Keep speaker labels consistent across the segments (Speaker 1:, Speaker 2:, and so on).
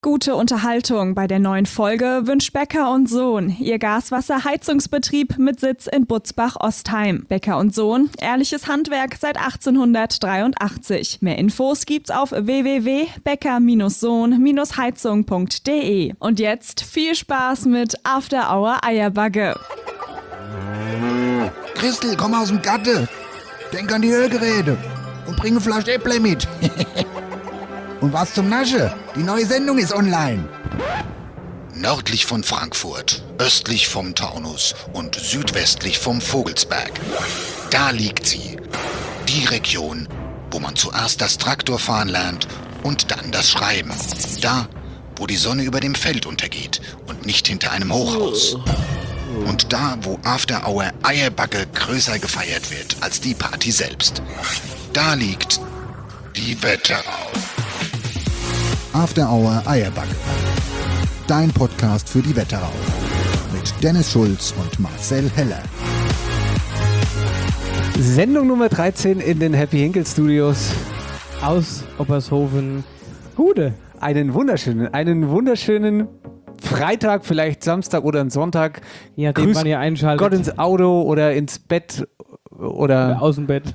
Speaker 1: Gute Unterhaltung bei der neuen Folge wünscht Becker & Sohn, Ihr Gaswasserheizungsbetrieb mit Sitz in Butzbach-Ostheim. Becker & Sohn, ehrliches Handwerk seit 1883. Mehr Infos gibt's auf www.becker-sohn-heizung.de. Und jetzt viel Spaß mit After Hour Eierbagge.
Speaker 2: Christel, komm aus dem Gatte. Denk an die Ölgeräte und bring eine Flasche Äpple mit. Und was zum Nasche? Die neue Sendung ist online.
Speaker 3: Nördlich von Frankfurt, östlich vom Taunus und südwestlich vom Vogelsberg. Da liegt sie. Die Region, wo man zuerst das Traktorfahren lernt und dann das Schreiben. Da, wo die Sonne über dem Feld untergeht und nicht hinter einem Hochhaus. Und da, wo After Hour Eierbagge größer gefeiert wird als die Party selbst. Da liegt die Wetterau.
Speaker 2: After Hour Eierbagge. Dein Podcast für die Wetterau. Mit Dennis Schulz und Marcel Heller.
Speaker 4: Sendung Nummer 13 in den Happy Hinkel Studios
Speaker 5: aus Oppershofen. Gude.
Speaker 4: Einen wunderschönen Freitag, vielleicht Samstag oder einen Sonntag.
Speaker 5: Ja, den man hier einschaltet.
Speaker 4: Gott ins Auto oder ins Bett oder
Speaker 5: aus dem Bett.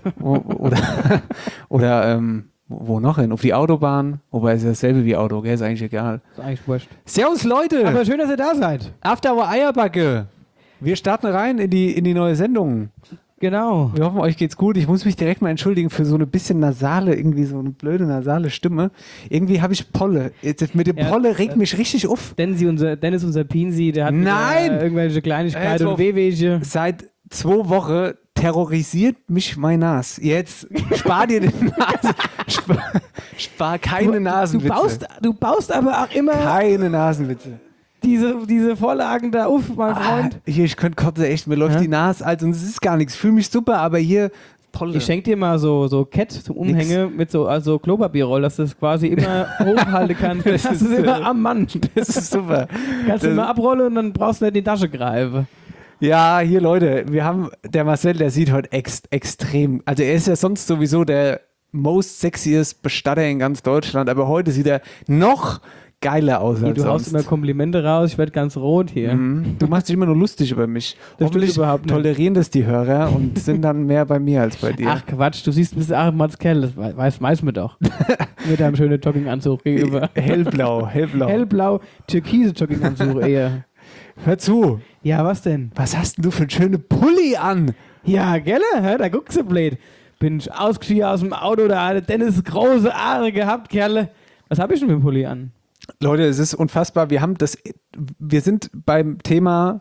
Speaker 4: oder wo noch hin? Auf die Autobahn. Wobei es ist dasselbe wie Auto, gell? Ist eigentlich egal.
Speaker 5: Ist eigentlich wurscht.
Speaker 4: Servus Leute!
Speaker 5: Aber schön, dass ihr da seid.
Speaker 4: After Hour Eierbagge. Wir starten rein in die neue Sendung.
Speaker 5: Genau.
Speaker 4: Wir hoffen, euch geht's gut. Ich muss mich direkt mal entschuldigen für so eine bisschen nasale, irgendwie so eine blöde nasale Stimme. Irgendwie habe ich Polle. Jetzt mit dem Polle regt mich richtig auf.
Speaker 5: Dennis, unser Pinsi, der hat irgendwelche Kleinigkeiten und Wehwehchen.
Speaker 4: Seit 2 Wochen terrorisiert mich mein Nas. Jetzt spar dir die Nase. Spar keine Nasenwitze.
Speaker 5: Du baust aber auch immer
Speaker 4: keine Nasenwitze.
Speaker 5: Diese Vorlagen da auf, mein Freund.
Speaker 4: Hier, ich könnte kotzen, echt, mir läuft die Nase alt und es ist gar nichts. Ich fühle mich super, aber hier Polle.
Speaker 5: Ich schenke dir mal so Kett zum Umhänge mit so Klopapierroll, dass du es quasi immer hochhalten kannst. Das ist immer am Mann.
Speaker 4: Das ist super.
Speaker 5: Kannst du immer abrollen und dann brauchst du nicht in die Tasche greifen.
Speaker 4: Ja, hier Leute, der Marcel, der sieht heute extrem, also er ist ja sonst sowieso der most sexiest Bestatter in ganz Deutschland, aber heute sieht er noch geiler aus als
Speaker 5: du haust immer Komplimente raus, ich werde ganz rot hier.
Speaker 4: Du machst dich immer nur lustig über mich.
Speaker 5: Das hoffentlich überhaupt nicht.
Speaker 4: Tolerieren das die Hörer und sind dann mehr bei mir als bei dir.
Speaker 5: Ach Quatsch, du siehst ein bisschen Mats Kerl, das weiß man doch. Mit deinem schönen Jogginganzug gegenüber.
Speaker 4: Hellblau.
Speaker 5: Hellblau, türkise Jogginganzug eher.
Speaker 4: Hör zu.
Speaker 5: Ja, was denn?
Speaker 4: Was hast denn du für einen schönen Pulli an?
Speaker 5: Ja, gell? Da guckst du blöd. Bin ich ausgestiegen aus dem Auto, da hatte Dennis große Haare gehabt, Kerle. Was habe ich denn für einen Pulli an?
Speaker 4: Leute, es ist unfassbar. Wir sind beim Thema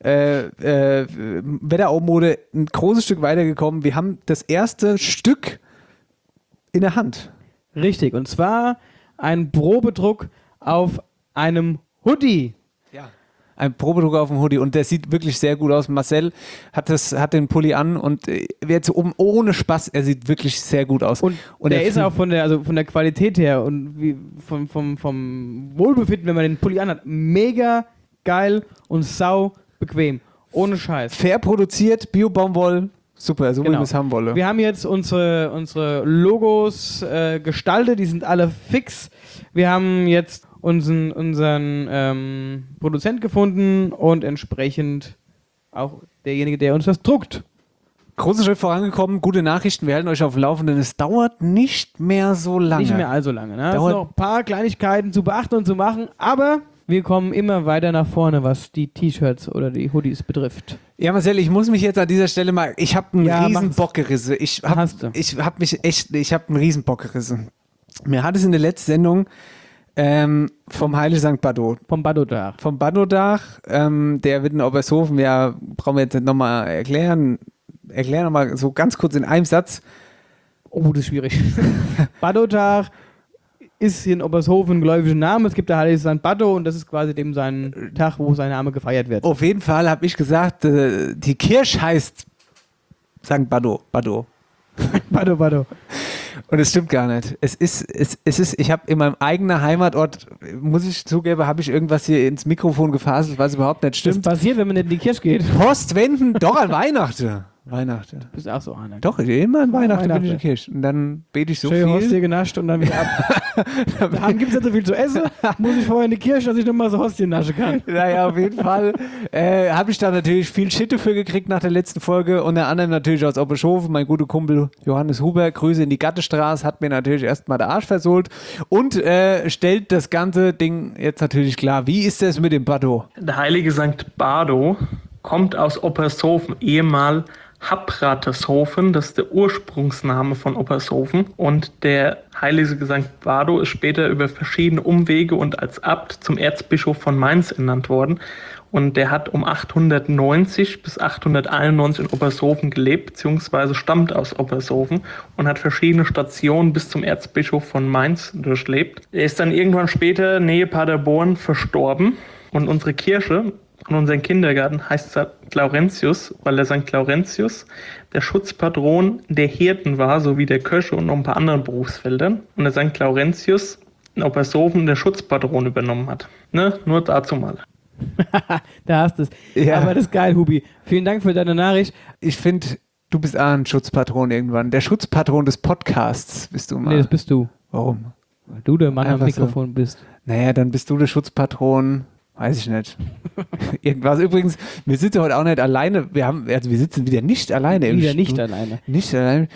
Speaker 4: Wetteraumode ein großes Stück weitergekommen. Wir haben das erste Stück in der Hand.
Speaker 5: Richtig, und zwar ein Probedruck auf einem Hoodie.
Speaker 4: Ja. Ein Probedruck auf dem Hoodie und der sieht wirklich sehr gut aus. Marcel hat den Pulli an und jetzt oben ohne Spaß, er sieht wirklich sehr gut aus.
Speaker 5: Und der ist auch von der Qualität her und vom Wohlbefinden, wenn man den Pulli anhat, mega geil und sau bequem. Ohne Scheiß.
Speaker 4: Fair produziert, Bio-Baumwoll, super, so wie wir es haben wollen.
Speaker 5: Wir haben jetzt unsere Logos gestaltet, die sind alle fix. Wir haben jetzt unseren Produzent gefunden und entsprechend auch derjenige, der uns das druckt.
Speaker 4: Großer Schritt vorangekommen, gute Nachrichten, wir halten euch auf dem Laufenden. Es dauert nicht mehr so lange.
Speaker 5: Nicht mehr allzu lange. Ne? Es sind noch ein paar Kleinigkeiten zu beachten und zu machen, aber wir kommen immer weiter nach vorne, was die T-Shirts oder die Hoodies betrifft.
Speaker 4: Ja, Marcel, ich muss mich jetzt an dieser Stelle mal, ich habe einen riesen Bock gerissen. Ich habe einen riesen Bock gerissen. Mir hat es in der letzten Sendung vom Heilige St. Baddo.
Speaker 5: Vom Baddo-Dach.
Speaker 4: Vom Baddo-Dach, der wird in Obershofen, ja, brauchen wir jetzt nicht nochmal erklären. Erklär nochmal so ganz kurz in einem Satz.
Speaker 5: Oh, das ist schwierig. Baddo-Dach ist hier in Obershofen ein gläubiger Name. Es gibt der Heilige St. Baddo und das ist quasi dem sein Tag, wo sein Name gefeiert wird.
Speaker 4: Auf jeden Fall habe ich gesagt, die Kirche heißt St. Baddo.
Speaker 5: Baddo.
Speaker 4: Und es stimmt gar nicht. Es ist, ich habe in meinem eigenen Heimatort, muss ich zugeben, habe ich irgendwas hier ins Mikrofon gefaselt, was überhaupt nicht stimmt.
Speaker 5: Das passiert, wenn man nicht in die Kirche geht.
Speaker 4: Postwenden, doch an Weihnachten. Weihnachten.
Speaker 5: Du bist auch so einer.
Speaker 4: Doch, immer an Weihnachten bin ich in
Speaker 5: Weihnachten.
Speaker 4: der Kirche. Und dann bete ich so
Speaker 5: Schön Hostie
Speaker 4: viel.
Speaker 5: genascht und dann wieder ab. Daheim gibt es nicht so viel zu essen. Muss ich vorher in die Kirche, dass ich nochmal so Hostie naschen kann.
Speaker 4: Naja, auf jeden Fall habe ich da natürlich viel Shit dafür gekriegt nach der letzten Folge. Unter anderem natürlich aus Obershofen. Mein guter Kumpel Johannes Huber, Grüße in die Gattestraße, hat mir natürlich erstmal der Arsch versohlt und stellt das ganze Ding jetzt natürlich klar. Wie ist das mit dem Bardo?
Speaker 6: Der heilige Sankt Bardo kommt aus Oppershofen, ehemal Happrateshofen, das ist der Ursprungsname von Oppershofen. Und der heilige Sankt Bardo ist später über verschiedene Umwege und als Abt zum Erzbischof von Mainz ernannt worden. Und der hat um 890 bis 891 in Oppershofen gelebt, beziehungsweise stammt aus Oppershofen und hat verschiedene Stationen bis zum Erzbischof von Mainz durchlebt. Er ist dann irgendwann später nähe Paderborn verstorben und unsere Kirche und unseren Kindergarten heißt St. Laurentius, weil der St. Laurentius der Schutzpatron der Hirten war, sowie der Köche und noch ein paar anderen Berufsfeldern. Und der St. Laurentius in Oppershofen der Schutzpatron übernommen hat. Ne? Nur dazu mal.
Speaker 5: Da hast du es.
Speaker 4: Ja.
Speaker 5: Aber das ist geil, Hubi. Vielen Dank für deine Nachricht.
Speaker 4: Ich finde, du bist auch ein Schutzpatron irgendwann. Der Schutzpatron des Podcasts bist du mal.
Speaker 5: Nee, das bist du.
Speaker 4: Warum?
Speaker 5: Weil du der Mann am
Speaker 4: Einfach so.
Speaker 5: Mikrofon bist.
Speaker 4: Naja, dann bist du der Schutzpatron. Weiß ich nicht. Irgendwas. Übrigens, wir sitzen heute auch nicht alleine. Wir sitzen wieder nicht alleine im
Speaker 5: Wieder nicht
Speaker 4: Studio.
Speaker 5: alleine.
Speaker 4: Nicht alleine.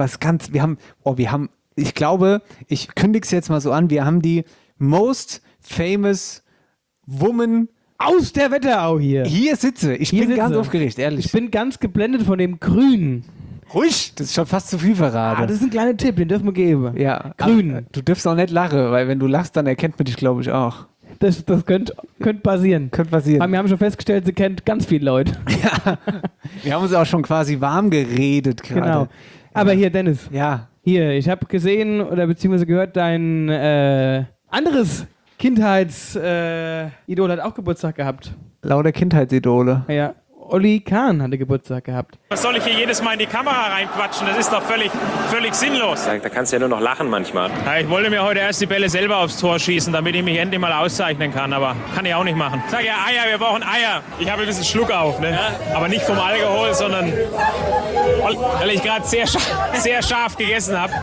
Speaker 4: Ich glaube, ich kündige es jetzt mal so an, wir haben die most famous woman
Speaker 5: Aus der Wetterau hier.
Speaker 4: hier sitze. Ich
Speaker 5: Hier
Speaker 4: bin ganz
Speaker 5: sitze.
Speaker 4: aufgeregt, ehrlich.
Speaker 5: Ich bin ganz geblendet von dem Grün.
Speaker 4: Ruhig, das ist schon fast zu viel verraten.
Speaker 5: Das ist ein kleiner Tipp, den dürfen wir geben.
Speaker 4: ja,
Speaker 5: Grün.
Speaker 4: aber du dürfst auch nicht lachen, weil wenn du lachst, dann erkennt man dich, glaube ich, auch.
Speaker 5: Das könnte passieren.
Speaker 4: Könnte passieren.
Speaker 5: Aber wir haben schon festgestellt, sie kennt ganz viele Leute.
Speaker 4: Wir haben uns auch schon quasi warm geredet gerade.
Speaker 5: Genau. Aber hier, Dennis.
Speaker 4: Ja,
Speaker 5: Hier, ich habe gesehen oder beziehungsweise gehört, dein anderes Kindheitsidol hat auch Geburtstag gehabt.
Speaker 4: lauter Kindheitsidole.
Speaker 5: Ja, Olli Kahn hatte Geburtstag gehabt.
Speaker 7: Was soll ich hier jedes Mal in die Kamera reinquatschen? Das ist doch völlig sinnlos.
Speaker 8: Da kannst du ja nur noch lachen manchmal.
Speaker 7: Ja, ich wollte mir heute erst die Bälle selber aufs Tor schießen, damit ich mich endlich mal auszeichnen kann, aber kann ich auch nicht machen. Sag ja Eier, wir brauchen Eier. Ich habe ein bisschen Schluck auf, ne? Aber nicht vom Alkohol, sondern weil ich gerade sehr scharf gegessen habe.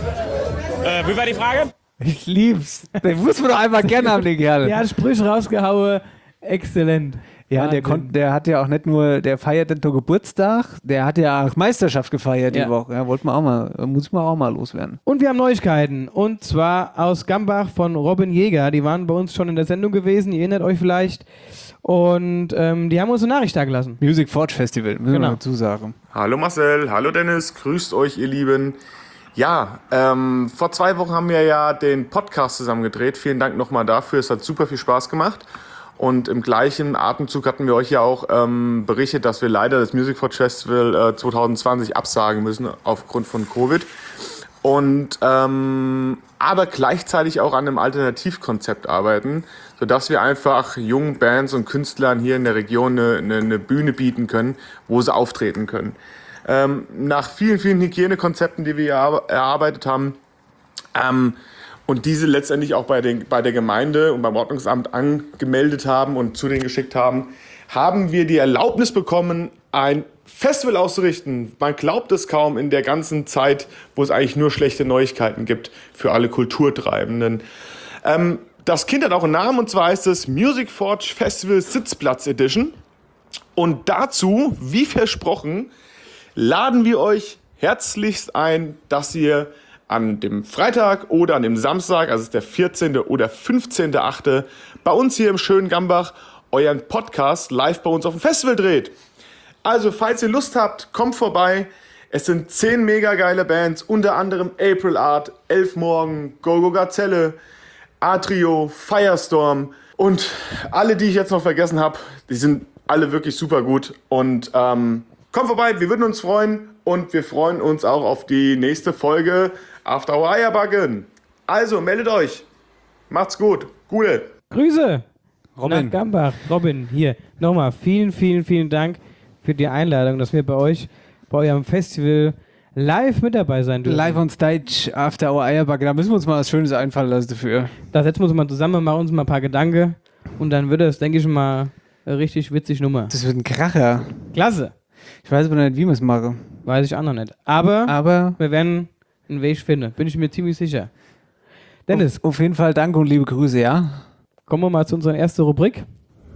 Speaker 7: Wie war die Frage?
Speaker 4: Ich lieb's. Den muss man doch einmal gerne haben, den Kerl.
Speaker 5: Der hat Sprüche rausgehauen. Exzellent.
Speaker 4: Ja,
Speaker 5: Wahnsinn.
Speaker 4: der hat ja auch nicht nur, der feiert nicht nur Geburtstag, der hat ja auch Meisterschaft gefeiert
Speaker 5: Ja.
Speaker 4: die Woche. Ja, muss ich mal auch mal loswerden.
Speaker 5: Und wir haben Neuigkeiten. Und zwar aus Gambach von Robin Jäger. Die waren bei uns schon in der Sendung gewesen. Ihr erinnert euch vielleicht. Und die haben uns eine Nachricht da gelassen.
Speaker 4: Music Forge Festival, müssen
Speaker 5: Genau.
Speaker 4: wir dazu sagen.
Speaker 9: Hallo Marcel, hallo Dennis, grüßt euch ihr Lieben. Ja, vor 2 Wochen haben wir ja den Podcast zusammen gedreht. Vielen Dank nochmal dafür, es hat super viel Spaß gemacht. Und im gleichen Atemzug hatten wir euch ja auch berichtet, dass wir leider das Music Forge Festival 2020 absagen müssen aufgrund von Covid. Und aber gleichzeitig auch an einem Alternativkonzept arbeiten, sodass wir einfach jungen Bands und Künstlern hier in der Region eine Bühne bieten können, wo sie auftreten können. Nach vielen, vielen Hygienekonzepten, die wir erarbeitet haben, und diese letztendlich auch bei der Gemeinde und beim Ordnungsamt angemeldet haben und zu denen geschickt haben, haben wir die Erlaubnis bekommen, ein Festival auszurichten. Man glaubt es kaum in der ganzen Zeit, wo es eigentlich nur schlechte Neuigkeiten gibt für alle Kulturtreibenden. Das Kind hat auch einen Namen, und zwar heißt es Music Forge Festival Sitzplatz Edition. Und dazu, wie versprochen, laden wir euch herzlichst ein, dass ihr an dem Freitag oder an dem Samstag, also es ist der 14. oder 15.8., bei uns hier im schönen Gambach euren Podcast live bei uns auf dem Festival dreht. Also, falls ihr Lust habt, kommt vorbei. Es sind 10 mega geile Bands, unter anderem April Art, Elf Morgen, Gogo Gazelle, Atrio, Firestorm und alle, die ich jetzt noch vergessen habe, die sind alle wirklich super gut. Und kommt vorbei, wir würden uns freuen und wir freuen uns auch auf die nächste Folge After Our Eierbaggen. Also, meldet euch. Macht's gut. Gute.
Speaker 5: Grüße
Speaker 4: Robin.
Speaker 5: nach Gambach. Robin, hier. Nochmal vielen, vielen, vielen Dank für die Einladung, dass wir bei euch, bei eurem Festival live mit dabei sein dürfen.
Speaker 4: Live on Stage, After Our Eierbacke, da müssen wir uns mal was Schönes einfallen lassen dafür.
Speaker 5: Da setzen wir uns mal zusammen, machen uns mal ein paar Gedanken und dann wird das, denke ich mal, eine richtig witzige Nummer.
Speaker 4: Das wird ein Kracher.
Speaker 5: Klasse.
Speaker 4: Ich weiß aber nicht, wie wir es machen.
Speaker 5: Weiß ich auch noch nicht. Aber
Speaker 4: Aber
Speaker 5: wir werden einen Weg finden. Bin ich mir ziemlich sicher. Dennis,
Speaker 4: auf jeden Fall danke und liebe Grüße, ja?
Speaker 5: kommen wir mal zu unserer ersten Rubrik.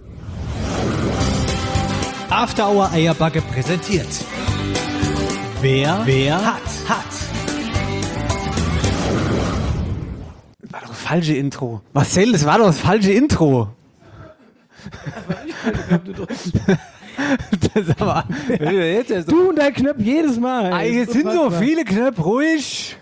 Speaker 8: After Hour Eierbacke präsentiert. Wer hat.
Speaker 4: War doch das falsche Intro. Marcel, das war doch das falsche Intro. Das aber, jetzt erst
Speaker 5: Du und dein Knöpf jedes Mal.
Speaker 4: Jetzt sind so viele Knöpfe, ruhig.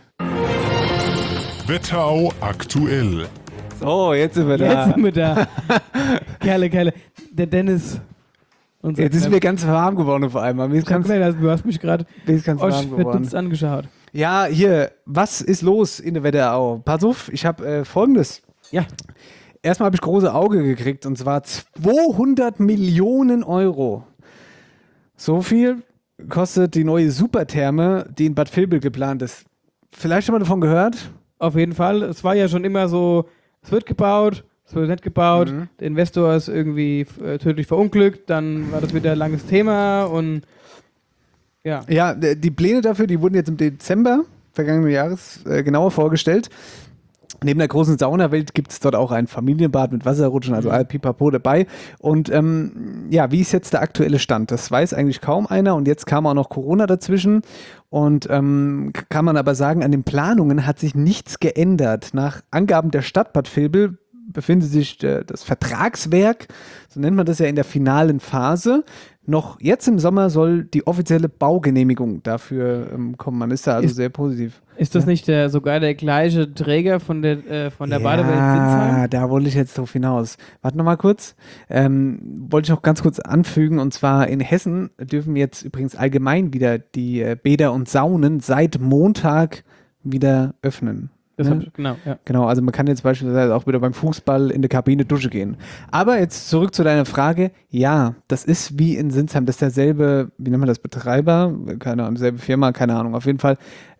Speaker 10: Wetterau aktuell.
Speaker 4: So, jetzt sind wir
Speaker 5: Jetzt
Speaker 4: da.
Speaker 5: sind wir da. Kerle. Der Dennis.
Speaker 4: Jetzt ist mir ganz warm geworden auf einmal. Mir ist ganz,
Speaker 5: Du hast mich gerade
Speaker 4: warm geworden.
Speaker 5: verdutzt angeschaut.
Speaker 4: Ja, hier, was ist los in der Wetterau? Pass auf, ich habe Folgendes.
Speaker 5: Ja.
Speaker 4: Erstmal habe ich große Auge gekriegt und zwar 200 Millionen Euro. So viel kostet die neue Supertherme, die in Bad Vilbel geplant ist. Vielleicht schon mal davon gehört?
Speaker 5: Auf jeden Fall. Es war ja schon immer so, es wird gebaut, es wird nicht gebaut. Der Investor ist irgendwie tödlich verunglückt. Dann war das wieder ein langes Thema und ja.
Speaker 4: Ja, die Pläne dafür, die wurden jetzt im Dezember vergangenen Jahres genauer vorgestellt. Neben der großen Saunawelt gibt es dort auch ein Familienbad mit Wasserrutschen, also all pipapo dabei. Und ja, wie ist jetzt der aktuelle Stand? Das weiß eigentlich kaum einer und jetzt kam auch noch Corona dazwischen. Und kann man aber sagen, an den Planungen hat sich nichts geändert. Nach Angaben der Stadt Bad Vilbel befindet sich das Vertragswerk, so nennt man das ja, in der finalen Phase. Noch jetzt im Sommer soll die offizielle Baugenehmigung dafür kommen. Man ist da also sehr positiv.
Speaker 5: Ist das nicht sogar der gleiche Träger von der Badewelt
Speaker 4: Ja,
Speaker 5: Sinsheim?
Speaker 4: da wollte ich jetzt drauf hinaus. Warte noch mal kurz. Wollte ich noch ganz kurz anfügen. Und zwar in Hessen dürfen jetzt übrigens allgemein wieder die Bäder und Saunen seit Montag wieder öffnen.
Speaker 5: Das
Speaker 4: Ne?
Speaker 5: hab ich, genau, ja.
Speaker 4: Genau, also man kann jetzt beispielsweise auch wieder beim Fußball in der Kabine Dusche gehen. Aber jetzt zurück zu deiner Frage. Ja, das ist wie in Sinsheim. Das ist derselbe, wie nennt man das, Betreiber? Keine Ahnung, selbe Firma, keine Ahnung. Auf jeden Fall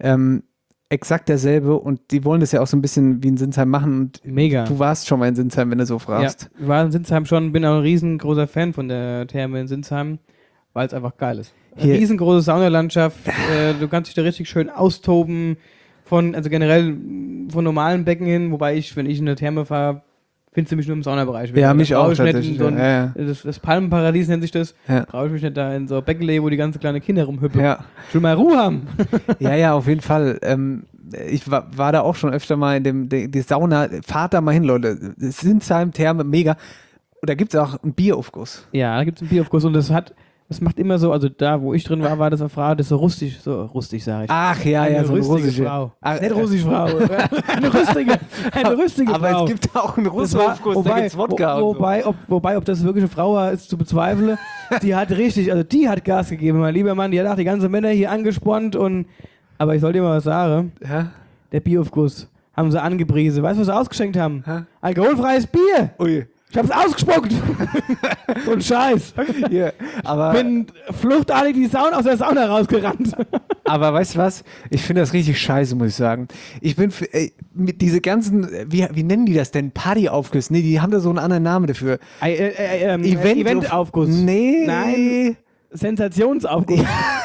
Speaker 4: exakt derselbe. Und die wollen das ja auch so ein bisschen wie in Sinsheim machen. Und
Speaker 5: Mega.
Speaker 4: du warst schon mal in Sinsheim, wenn du so fragst.
Speaker 5: Ja, ich war in Sinsheim schon, bin auch ein riesengroßer Fan von der Therme in Sinsheim, weil es einfach geil ist. Eine
Speaker 4: Hier-
Speaker 5: riesengroße Saunalandschaft, du kannst dich da richtig schön austoben, also generell von normalen Becken hin, wobei wenn ich in der Therme fahre, findest du mich nur im Saunabereich.
Speaker 4: Ja, mich
Speaker 5: Da brauch
Speaker 4: auch
Speaker 5: ich nicht in
Speaker 4: tatsächlich,
Speaker 5: so ein,
Speaker 4: ja.
Speaker 5: Das Palmenparadies nennt sich das.
Speaker 4: Ja.
Speaker 5: Brauche ich mich nicht da in so Becken, wo die ganzen kleinen Kinder rumhüpfen.
Speaker 4: Ja.
Speaker 5: Ich will mal Ruhe haben.
Speaker 4: Ja, auf jeden Fall. Ich war da auch schon öfter mal in die Sauna. Fahrt da mal hin, Leute. Sinsheim, Therme, mega. Und da gibt es auch einen Bieraufguss.
Speaker 5: Ja, da gibt es einen Bieraufguss und das macht immer so, also da, wo ich drin war das eine Frau, das ist so rustig sag ich.
Speaker 4: Ach ja,
Speaker 5: eine
Speaker 4: so eine
Speaker 5: rüstige
Speaker 4: russische
Speaker 5: Frau.
Speaker 4: Ah,
Speaker 5: Nicht russische Frau. eine rüstige
Speaker 4: aber
Speaker 5: Frau.
Speaker 4: es gibt auch einen Russaufguss, da gibt's Wodka und so.
Speaker 5: Wobei, ob das wirklich eine Frau war, ist zu bezweifeln. Die hat Gas gegeben, mein lieber Mann. Die hat auch die ganzen Männer hier angespornt aber ich soll dir mal was sagen.
Speaker 4: Ja?
Speaker 5: Der Bieraufguss haben sie angepriesen. Weißt du, was sie ausgeschenkt haben?
Speaker 4: Hä?
Speaker 5: Alkoholfreies Bier.
Speaker 4: Ui.
Speaker 5: Ich hab's ausgespuckt. Und Scheiß.
Speaker 4: Hier, aber,
Speaker 5: Bin fluchtartig aus der Sauna rausgerannt.
Speaker 4: aber weißt du was? Ich finde das richtig scheiße, muss ich sagen. Ich bin mit diese ganzen, wie nennen die das denn? Partyaufgüsse? Nee, die haben da so einen anderen Namen dafür.
Speaker 5: Eventaufguss.
Speaker 4: Nee.
Speaker 5: Nein. Sensationsaufguss.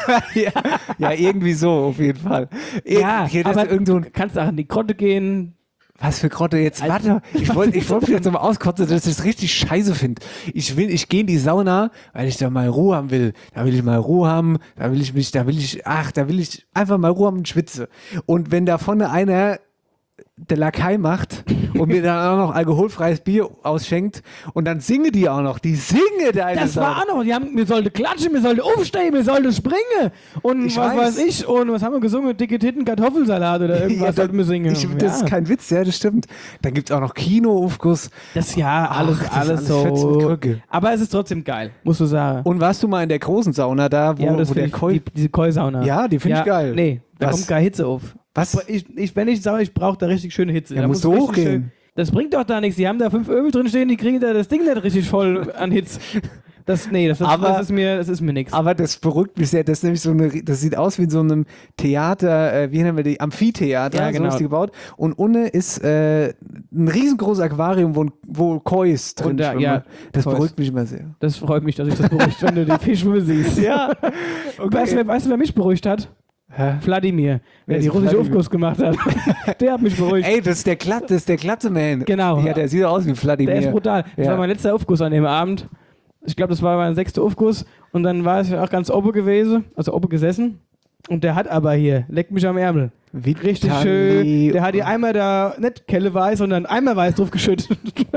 Speaker 4: ja, irgendwie so, auf jeden Fall.
Speaker 5: Ja,
Speaker 4: Hier, das
Speaker 5: aber
Speaker 4: ist irgend so ein,
Speaker 5: kannst auch in die Grotte gehen.
Speaker 4: was für Grotte jetzt? Warte, ich wollte jetzt nochmal auskotzen, dass ich das richtig scheiße finde. Ich gehe in die Sauna, weil ich da mal Ruhe haben will. Da will ich mal Ruhe haben, da will ich einfach mal Ruhe haben und schwitze. Und wenn da vorne einer der Lakai macht und mir dann auch noch alkoholfreies Bier ausschenkt und dann singe die auch noch. Die singe da in der
Speaker 5: Das war
Speaker 4: Sauna.
Speaker 5: auch noch. Wir sollten klatschen, wir sollten aufstehen, wir sollten springen. Und
Speaker 4: Ich
Speaker 5: was
Speaker 4: weiß.
Speaker 5: weiß ich. Und was haben wir gesungen? Dicke Titten, Kartoffelsalat oder irgendwas sollten wir singen.
Speaker 4: Das ist kein Witz, ja, das stimmt. Dann gibt es auch noch Kinoaufguss.
Speaker 5: Das ja,
Speaker 4: Ach, das ist alles Fetz und
Speaker 5: so.
Speaker 4: Krücke.
Speaker 5: Aber es ist trotzdem geil, musst du sagen.
Speaker 4: Und warst du mal in der großen Sauna da, wo,
Speaker 5: ja, das
Speaker 4: wo der
Speaker 5: find
Speaker 4: Koi...
Speaker 5: ich, diese Koi-Sauna.
Speaker 4: Ja, die finde ich geil.
Speaker 5: Nee, da
Speaker 4: Was?
Speaker 5: kommt gar Hitze auf.
Speaker 4: Was?
Speaker 5: Wenn ich sage, ich brauche da richtig schöne Hitze.
Speaker 4: Ja,
Speaker 5: da
Speaker 4: musst
Speaker 5: muss
Speaker 4: du
Speaker 5: richtig
Speaker 4: hochgehen.
Speaker 5: schön- Das bringt doch da nichts. Die haben da 5 Öl drin stehen, die kriegen da das Ding nicht richtig voll an Hitze. Das ist mir nichts.
Speaker 4: Aber das beruhigt mich sehr. Das ist nämlich das sieht aus wie in so einem Theater, wie nennen wir die? Amphitheater,
Speaker 5: Ja, genau.
Speaker 4: so ist die gebaut. Und unten ist ein riesengroßes Aquarium, wo Kois drin
Speaker 5: Und
Speaker 4: schwimmen. Das
Speaker 5: Kois.
Speaker 4: beruhigt mich immer sehr.
Speaker 5: Das freut mich, dass ich das beruhigt, wenn du die Fischschwimme siehst.
Speaker 4: Ja.
Speaker 5: Weißt du, wer mich beruhigt hat?
Speaker 4: Hä?
Speaker 5: Wladimir,
Speaker 4: Wer
Speaker 5: der die
Speaker 4: ist
Speaker 5: russische
Speaker 4: Wladimir?
Speaker 5: Aufguss gemacht hat. Der hat mich beruhigt.
Speaker 4: Ey, das ist der Glatze-Man.
Speaker 5: Genau.
Speaker 4: Ja, der sieht aus wie Vladimir.
Speaker 5: Der ist brutal. Das
Speaker 4: Ja.
Speaker 5: war mein letzter Aufguss an dem Abend. Ich glaube, das war mein 6. Aufguss. Und dann war ich auch ganz oben gewesen, also oben gesessen. Und der hat aber hier, leckt mich am Ärmel. Richtig schön. Der hat hier einmal da, nicht Kelleweiß, sondern einmal weiß drauf geschüttet.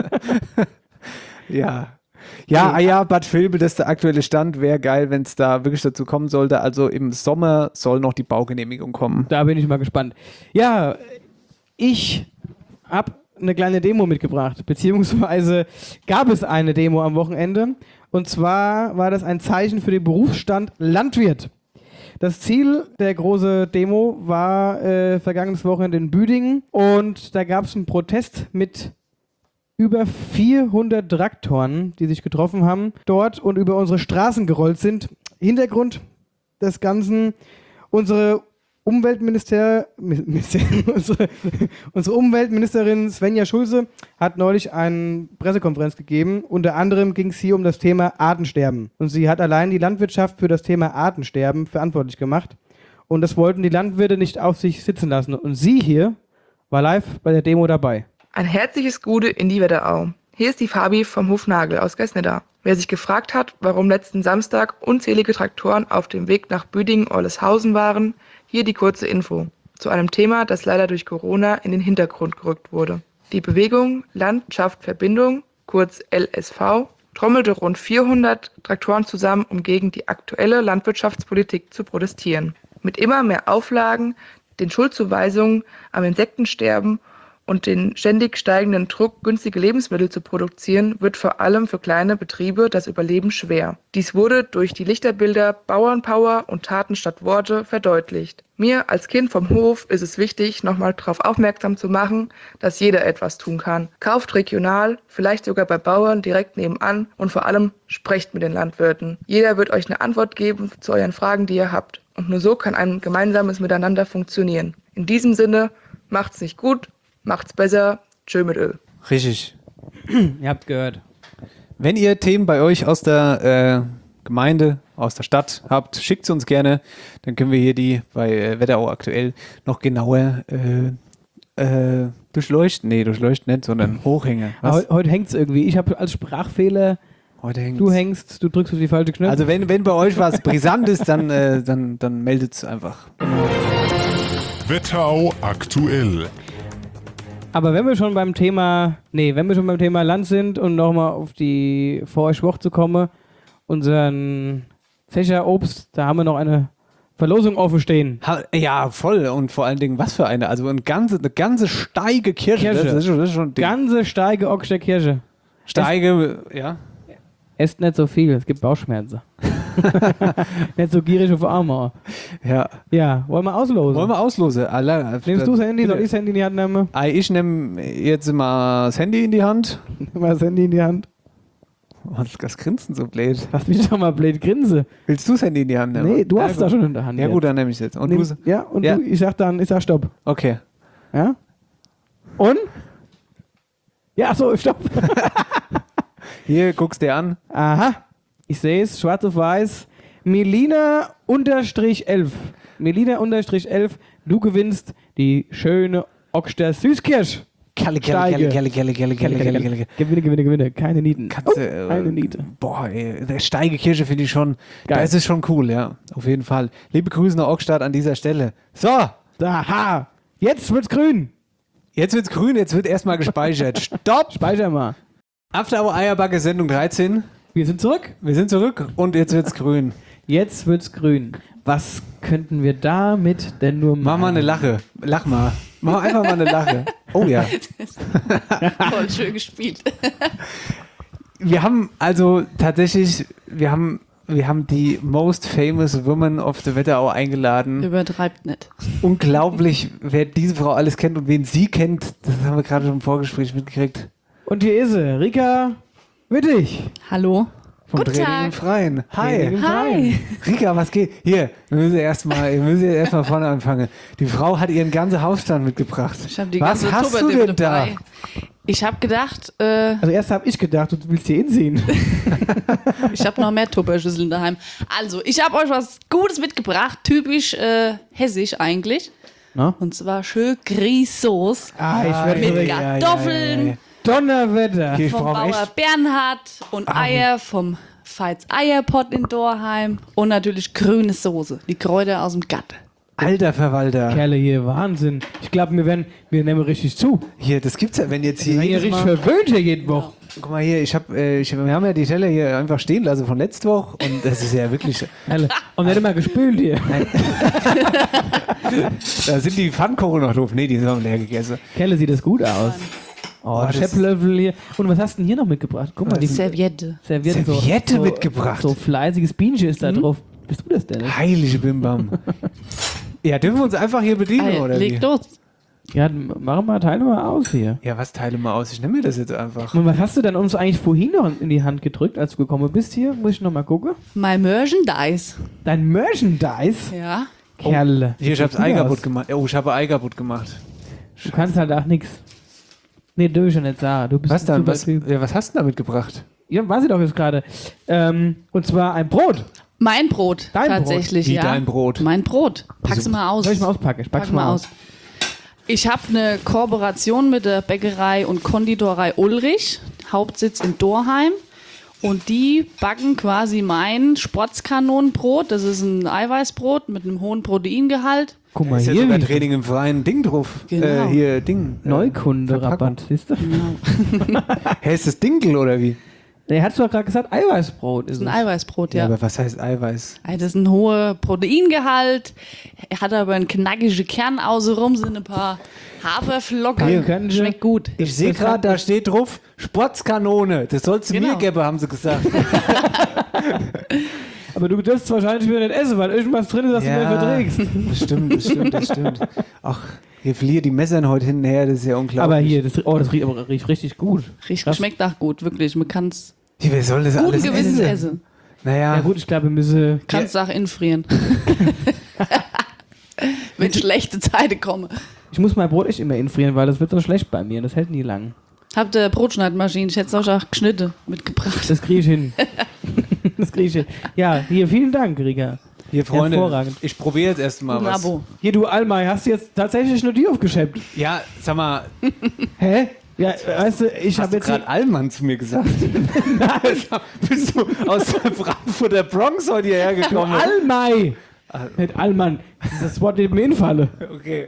Speaker 4: Ja. Ja, Bad Vilbel, das ist der aktuelle Stand. Wäre geil, wenn es da wirklich dazu kommen sollte. Also im Sommer soll noch die Baugenehmigung kommen.
Speaker 5: Da bin ich mal gespannt. Ja, ich habe eine kleine Demo mitgebracht, beziehungsweise gab es eine Demo am Wochenende. Und zwar war das ein Zeichen für den Berufsstand Landwirt. Das Ziel der großen Demo war vergangenes Wochenende in Büdingen. Und da gab es einen Protest mit über 400 Traktoren, die sich getroffen haben dort und über unsere Straßen gerollt sind. Hintergrund des Ganzen, unsere Umweltministerin Svenja Schulze hat neulich eine Pressekonferenz gegeben. Unter anderem ging es hier um das Thema Artensterben. Und sie hat allein die Landwirtschaft für das Thema Artensterben verantwortlich gemacht. Und das wollten die Landwirte nicht auf sich sitzen lassen. Und sie hier war live bei der Demo dabei.
Speaker 10: Ein herzliches Gute in die Wetterau. Hier ist die Fabi vom Hof Nagel aus Geisnedda. Wer sich gefragt hat, warum letzten Samstag unzählige Traktoren auf dem Weg nach Büdingen-Olleshausen waren, hier die kurze Info zu einem Thema, das leider durch Corona in den Hintergrund gerückt wurde. Die Bewegung Landschaft Verbindung, kurz LSV, trommelte rund 400 Traktoren zusammen, um gegen die aktuelle Landwirtschaftspolitik zu protestieren. Mit immer mehr Auflagen, den Schuldzuweisungen am Insektensterben und den ständig steigenden Druck, günstige Lebensmittel zu produzieren, wird vor allem für kleine Betriebe das Überleben schwer. Dies wurde durch die Lichterbilder Bauernpower und Taten statt Worte verdeutlicht. Mir als Kind vom Hof ist es wichtig, nochmal darauf aufmerksam zu machen, dass jeder etwas tun kann. Kauft regional, vielleicht sogar bei Bauern direkt nebenan und vor allem sprecht mit den Landwirten. Jeder wird euch eine Antwort geben zu euren Fragen, die ihr habt. Und nur so kann ein gemeinsames Miteinander funktionieren. In diesem Sinne, macht's nicht gut, macht's besser. Tschö mit Öl.
Speaker 4: Richtig.
Speaker 5: Ihr habt gehört.
Speaker 4: Wenn ihr Themen bei euch aus der Gemeinde, aus der Stadt habt, schickt sie uns gerne. Dann können wir hier die bei Wetterau aktuell noch genauer durchleuchten. Nee, durchleuchten nicht, sondern hochhängen.
Speaker 5: Heute hängt es irgendwie. Ich habe als Sprachfehler,
Speaker 4: Heute hängt's.
Speaker 5: du hängst, du drückst auf die falsche Knöpfe.
Speaker 4: Also wenn bei euch was brisant ist, dann meldet es einfach.
Speaker 11: Wetterau aktuell.
Speaker 5: Aber wenn wir schon beim Thema Land sind und nochmal auf die Vorschwoch zu kommen, unseren Fächer Obst, da haben wir noch eine Verlosung offen stehen.
Speaker 4: Ja, voll. Und vor allen Dingen, was für eine? Also eine ganze Steige Kirsche. Das ist schon ein Ding.
Speaker 5: Ganze Steige Ochster Kirsche.
Speaker 4: Steige, ja.
Speaker 5: Esst nicht so viel, es gibt Bauchschmerzen. Nicht so gierig auf Arme.
Speaker 4: Ja.
Speaker 5: Ja, wollen wir auslosen?
Speaker 4: Nimmst
Speaker 5: du das Handy? Soll ich das Handy in die Hand nehmen?
Speaker 4: Ich nehme jetzt mal das Handy in die Hand.
Speaker 5: Nimm mal das Handy in die Hand.
Speaker 4: Was grinsen so blöd?
Speaker 5: Lass mich doch mal blöd grinsen.
Speaker 4: Willst du das Handy in die Hand nehmen?
Speaker 5: Nee, du hast das schon in der Hand.
Speaker 4: Ja gut, dann nehme ich es jetzt. Und
Speaker 5: du? Ich sag Stopp.
Speaker 4: Okay.
Speaker 5: Ja? Und? Ja, achso, Stopp.
Speaker 4: Hier, guckst dir an.
Speaker 5: Aha. Ich sehe es, schwarz auf weiß. Melina-11. Melina-11, du gewinnst die schöne Ochster Süßkirsch.
Speaker 4: Gewinne.
Speaker 5: Keine Nieten.
Speaker 4: Keine Niete. Boah, ey, der Steigekirsche finde ich schon, geil. Das ist schon cool, ja. Auf jeden Fall. Liebe Grüße nach Ockstadt an dieser Stelle. So.
Speaker 5: Aha. Jetzt wird's grün.
Speaker 4: Jetzt wird erstmal gespeichert. Stopp.
Speaker 5: Speicher mal.
Speaker 4: After Hour Eierbacke Sendung 13.
Speaker 5: Wir sind zurück
Speaker 4: und jetzt wird's grün.
Speaker 5: Jetzt wird's grün. Was könnten wir damit denn nur machen?
Speaker 4: Mach mal eine Lache. Lach mal. Mach einfach mal eine Lache. Oh ja.
Speaker 12: Voll schön gespielt.
Speaker 4: Wir haben also tatsächlich, wir haben die most famous woman of the Wetterau eingeladen.
Speaker 12: Übertreibt nicht.
Speaker 4: Unglaublich, wer diese Frau alles kennt und wen sie kennt, das haben wir gerade schon im Vorgespräch mitgekriegt.
Speaker 5: Und hier ist sie, Rika Wittig.
Speaker 12: Hallo.
Speaker 4: Vom
Speaker 12: Guten
Speaker 4: Training
Speaker 12: Tag.
Speaker 4: im Freien. Hi.
Speaker 5: Training im
Speaker 12: Hi.
Speaker 5: Freien.
Speaker 4: Rika, was geht? Hier, wir müssen erst mal vorne anfangen. Die Frau hat ihren ganzen Hausstand mitgebracht.
Speaker 12: Ich habe die
Speaker 4: Was
Speaker 12: ganze
Speaker 4: hast du
Speaker 12: Tupperdip
Speaker 4: denn da?
Speaker 12: dabei. Ich habe gedacht,
Speaker 5: Also erst habe ich gedacht, du willst hier hinsehen.
Speaker 12: ich habe noch mehr Tupperschüsseln daheim. Also, ich habe euch was Gutes mitgebracht, typisch hessisch eigentlich.
Speaker 5: Na?
Speaker 12: Und zwar schön Grießsoße
Speaker 5: Ich werd
Speaker 12: mit
Speaker 5: verrückt.
Speaker 12: Kartoffeln
Speaker 5: Donnerwetter.
Speaker 4: Ich
Speaker 12: vom
Speaker 4: brauche
Speaker 12: Bauer
Speaker 4: echt.
Speaker 12: Bernhard und Eier vom Veits Eierpott in Dorheim und natürlich grüne Soße, die Kräuter aus dem Gatte.
Speaker 4: Alter Verwalter.
Speaker 5: Kerle hier, Wahnsinn. Ich glaube, wir nehmen richtig zu.
Speaker 4: Hier, das gibt's ja, wenn jetzt
Speaker 5: Wir
Speaker 4: hier.
Speaker 5: sind ja
Speaker 4: jedes
Speaker 5: richtig
Speaker 4: Mal,
Speaker 5: verwöhnt hier jeden Woche.
Speaker 4: guck mal hier, wir haben ja die Teller hier einfach stehen lassen von letzter Woche und das ist ja wirklich.
Speaker 5: Kerle. Und nicht immer gespült hier.
Speaker 4: Da sind die Pfannkuchen noch doof. Nee, die sind auch leer gegessen.
Speaker 5: Kerle, sieht das gut aus. Oh,
Speaker 4: das-
Speaker 5: Schepplöffel hier. Und was hast du denn hier noch mitgebracht? Guck mal, die
Speaker 12: Serviette.
Speaker 5: Serviette
Speaker 4: mitgebracht.
Speaker 5: So fleißiges Bienchen ist da drauf. Bist du das denn?
Speaker 4: Heilige Bimbam. Ja, dürfen wir uns einfach hier bedienen, oder wie?
Speaker 12: Leg los.
Speaker 5: Ja, machen wir, teilen wir mal aus hier.
Speaker 4: Ja, was teile mal aus? Ich nehme mir das jetzt einfach.
Speaker 5: Und was hast du denn uns eigentlich vorhin noch in die Hand gedrückt, als du gekommen bist hier? Muss ich noch mal gucken.
Speaker 12: My Merchandise.
Speaker 5: Dein Merchandise?
Speaker 12: Ja.
Speaker 5: Kerle.
Speaker 4: Hier, ich hab's
Speaker 5: Sieht gut
Speaker 4: Ei
Speaker 5: aus.
Speaker 4: kaputt gemacht. Oh, ich habe Ei kaputt gemacht.
Speaker 5: Du kannst halt auch nichts. Nee, du ja nicht sagen. Du bist
Speaker 4: Was
Speaker 5: ein
Speaker 4: dann?
Speaker 5: super
Speaker 4: Was,
Speaker 5: Typ.
Speaker 4: ja, was hast du denn damit gebracht?
Speaker 5: Ja, weiß ich doch jetzt gerade. Und zwar ein Brot.
Speaker 12: Mein Brot,
Speaker 5: Dein Brot?
Speaker 12: tatsächlich,
Speaker 4: Wie
Speaker 12: ja.
Speaker 4: dein Brot?
Speaker 12: Mein Brot. Pack's mal aus.
Speaker 5: Soll ich mal auspacken? Ich pack's mal aus.
Speaker 12: Ich habe eine Kooperation mit der Bäckerei und Konditorei Ulrich, Hauptsitz in Dorheim. Und die backen quasi mein Sportskanonenbrot. Das ist ein Eiweißbrot mit einem hohen Proteingehalt.
Speaker 5: Guck
Speaker 4: Da
Speaker 5: mal
Speaker 4: ist ja
Speaker 5: hier,
Speaker 4: sogar
Speaker 5: wie
Speaker 4: Training im Freien Ding drauf.
Speaker 12: Genau.
Speaker 4: Hier, Ding.
Speaker 5: Neukunde-Rabatt, siehst du?
Speaker 4: Hä, ist das Dinkel oder wie?
Speaker 5: Der hat doch gerade gesagt, Eiweißbrot ist
Speaker 12: Das ist
Speaker 5: es.
Speaker 12: ein Eiweißbrot,
Speaker 4: Ja,
Speaker 12: ja.
Speaker 4: aber was heißt Eiweiß?
Speaker 12: Das ist ein hoher Proteingehalt. Er hat aber einen knackigen Kern außenrum, sind ein paar Haferflocken.
Speaker 5: Hier können Sie-
Speaker 12: Schmeckt gut.
Speaker 4: Ich sehe gerade, da steht drauf, Sportskanone. Das sollst du
Speaker 12: Genau.
Speaker 4: mir geben, haben sie gesagt.
Speaker 5: Aber du darfst wahrscheinlich wieder nicht essen, weil irgendwas drin ist, was du nicht verträgst.
Speaker 4: das stimmt. Ach, hier fliehen die Messern heute hin und her, das ist ja unglaublich.
Speaker 5: Aber hier, das riecht richtig gut.
Speaker 12: Richtig, schmeckt auch gut, wirklich. Man kann es
Speaker 4: Hier, wer soll das
Speaker 12: guten
Speaker 4: alles
Speaker 12: Gewissens
Speaker 4: essen?
Speaker 12: essen.
Speaker 4: Naja,
Speaker 5: Ja gut, ich glaube, wir müssen...
Speaker 12: Kann es auch infrieren. Wenn schlechte Zeiten kommen.
Speaker 5: Ich muss mein Brot echt immer infrieren, weil das wird so schlecht bei mir. Das hält nie lang.
Speaker 12: Habt ihr Brotschneidmaschine? Ich hätte es euch auch geschnitten mitgebracht.
Speaker 5: Das kriege ich hin. Das kriege ich hin. Ja, hier, vielen Dank, Rika.
Speaker 4: hier, Freunde,
Speaker 5: hervorragend.
Speaker 4: ich probiere jetzt erstmal
Speaker 12: Ein
Speaker 4: was.
Speaker 12: Abo.
Speaker 5: Hier, du Almai, hast du jetzt tatsächlich nur die aufgeschäppt?
Speaker 4: Ja, sag mal,
Speaker 5: Hä? Ja, weißt du, ich
Speaker 4: hast
Speaker 5: habe
Speaker 4: du
Speaker 5: jetzt...
Speaker 4: gerade Allmann zu mir gesagt? Nein. Bist du aus der Frankfurter Bronx heute hierher gekommen?
Speaker 5: Almai! Nicht Allmann. Das ist das Wort, das mir infalle.
Speaker 4: Okay.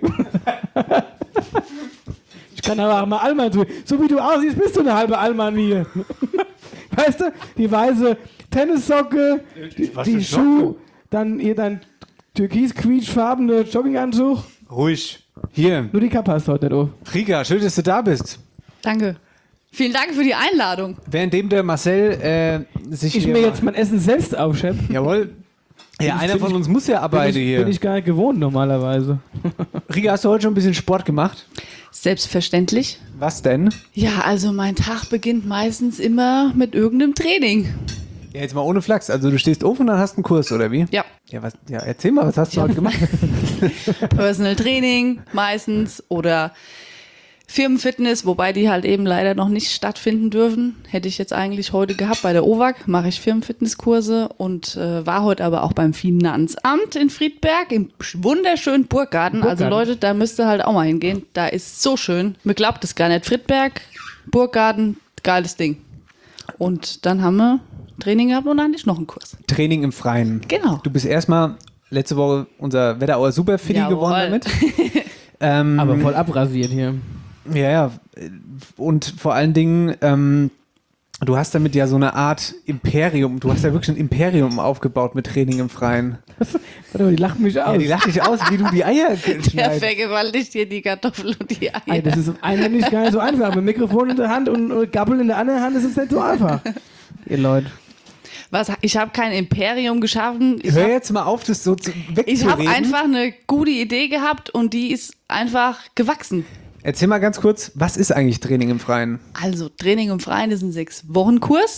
Speaker 5: Ich kann aber auch mal Allmann tun. So wie du aussiehst, bist du eine halbe Allmann hier. Weißt du? Die weiße Tennissocke, die Schuhe, dann hier dein türkis-quietschfarbene Jogginganzug.
Speaker 4: Ruhig. Hier,
Speaker 5: Nur die Kappe hast du heute nicht auf.
Speaker 4: Rika, schön, dass du da bist.
Speaker 12: Danke. Vielen Dank für die Einladung.
Speaker 4: Währenddem der Marcel sich
Speaker 5: Ich
Speaker 4: hier
Speaker 5: mir jetzt mein Essen selbst aufschäppe.
Speaker 4: Jawohl. Ja, einer von uns muss ja arbeiten hier.
Speaker 5: Bin ich gar nicht gewohnt normalerweise.
Speaker 4: Rika, hast du heute schon ein bisschen Sport gemacht?
Speaker 12: Selbstverständlich.
Speaker 4: Was denn?
Speaker 12: Ja, also mein Tag beginnt meistens immer mit irgendeinem Training.
Speaker 4: Ja, jetzt mal ohne Flachs. Also du stehst auf und dann hast du einen Kurs, oder wie?
Speaker 12: Ja.
Speaker 4: Ja, ja, erzähl mal, was hast du heute gemacht?
Speaker 12: Personal Training meistens oder Firmenfitness, wobei die halt eben leider noch nicht stattfinden dürfen. Hätte ich jetzt eigentlich heute gehabt bei der OWAG, mache ich Firmenfitnesskurse und war heute aber auch beim Finanzamt in Friedberg im wunderschönen Burggarten. Also Leute, da müsst ihr halt auch mal hingehen. Da ist so schön. Mir glaubt es gar nicht. Friedberg, Burggarten, geiles Ding. Und dann haben wir Training gehabt und eigentlich noch einen Kurs.
Speaker 4: Training im Freien.
Speaker 12: Genau.
Speaker 4: Du bist erstmal letzte Woche unser Wetterauer Superfilly
Speaker 12: Jawohl.
Speaker 4: gewonnen damit.
Speaker 5: Aber voll abrasiert hier.
Speaker 4: Ja. Und vor allen Dingen, du hast damit ja so eine Art Imperium. Du hast ja wirklich ein Imperium aufgebaut mit Training im Freien.
Speaker 5: Warte mal, die lachen mich aus.
Speaker 4: Ja, die lacht dich aus, wie du die Eier
Speaker 12: Der
Speaker 4: schneidest.
Speaker 12: vergewaltigt hier die Kartoffel und die Eier.
Speaker 5: Ey, das ist einhändig gar nicht so einfach. Mit Mikrofon in der Hand und Gabel in der anderen Hand ist es nicht so einfach. Ihr Leute.
Speaker 12: Was? Ich habe kein Imperium geschaffen. Ich
Speaker 4: Hör
Speaker 12: hab-
Speaker 4: jetzt mal auf, das so wegzureden.
Speaker 12: Ich habe einfach eine gute Idee gehabt und die ist einfach gewachsen.
Speaker 4: Erzähl mal ganz kurz, was ist eigentlich Training im Freien?
Speaker 12: Also Training im Freien ist ein 6-Wochen-Kurs.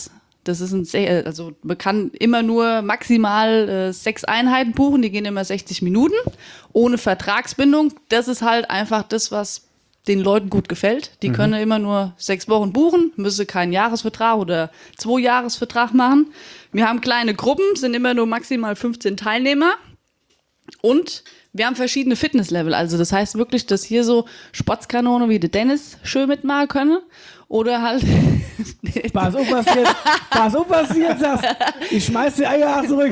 Speaker 12: Das ist also man kann immer nur maximal 6 Einheiten buchen, die gehen immer 60 Minuten, ohne Vertragsbindung. Das ist halt einfach das, was den Leuten gut gefällt. Die können immer nur 6 Wochen buchen, müssen keinen Jahresvertrag oder 2-Jahresvertrag machen. Wir haben kleine Gruppen, sind immer nur maximal 15 Teilnehmer und wir haben verschiedene Fitnesslevel. Also das heißt wirklich, dass hier so Sportskanone wie der Dennis schön mitmachen können. Oder halt.
Speaker 5: Pass auf, was du jetzt sagst. Ich schmeiß die Eier zurück.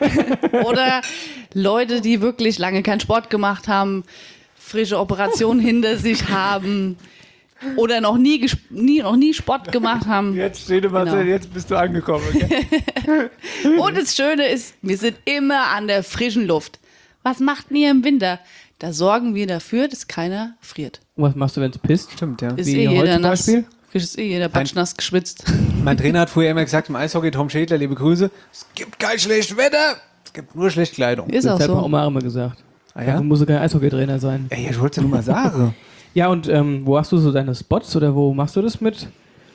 Speaker 12: Oder Leute, die wirklich lange keinen Sport gemacht haben, frische Operationen hinter sich haben oder noch nie Sport gemacht haben.
Speaker 4: Jetzt steht Marcel, jetzt bist du angekommen. Okay?
Speaker 12: Und das Schöne ist, wir sind immer an der frischen Luft. Was macht ihr im Winter? Da sorgen wir dafür, dass keiner friert.
Speaker 5: Und was machst du, wenn es pisst?
Speaker 4: Stimmt, ja.
Speaker 12: Ist
Speaker 5: Wie
Speaker 12: eh
Speaker 5: heute
Speaker 12: jeder
Speaker 5: zum
Speaker 12: nass.
Speaker 5: Beispiel?
Speaker 12: Ist eh jeder batschnass geschwitzt.
Speaker 4: Mein Trainer hat früher immer gesagt, im Eishockey, Tom Schädler, liebe Grüße, es gibt kein schlechtes Wetter, es gibt nur schlechte Kleidung.
Speaker 12: Ist auch
Speaker 5: Das hat meine
Speaker 12: so.
Speaker 5: Oma immer gesagt.
Speaker 4: Ah, ja?
Speaker 5: Dafür muss kein Eishockeytrainer sein.
Speaker 4: Ey, ich wollte es ja nur mal sagen.
Speaker 5: Ja, und wo hast du so deine Spots oder wo machst du das mit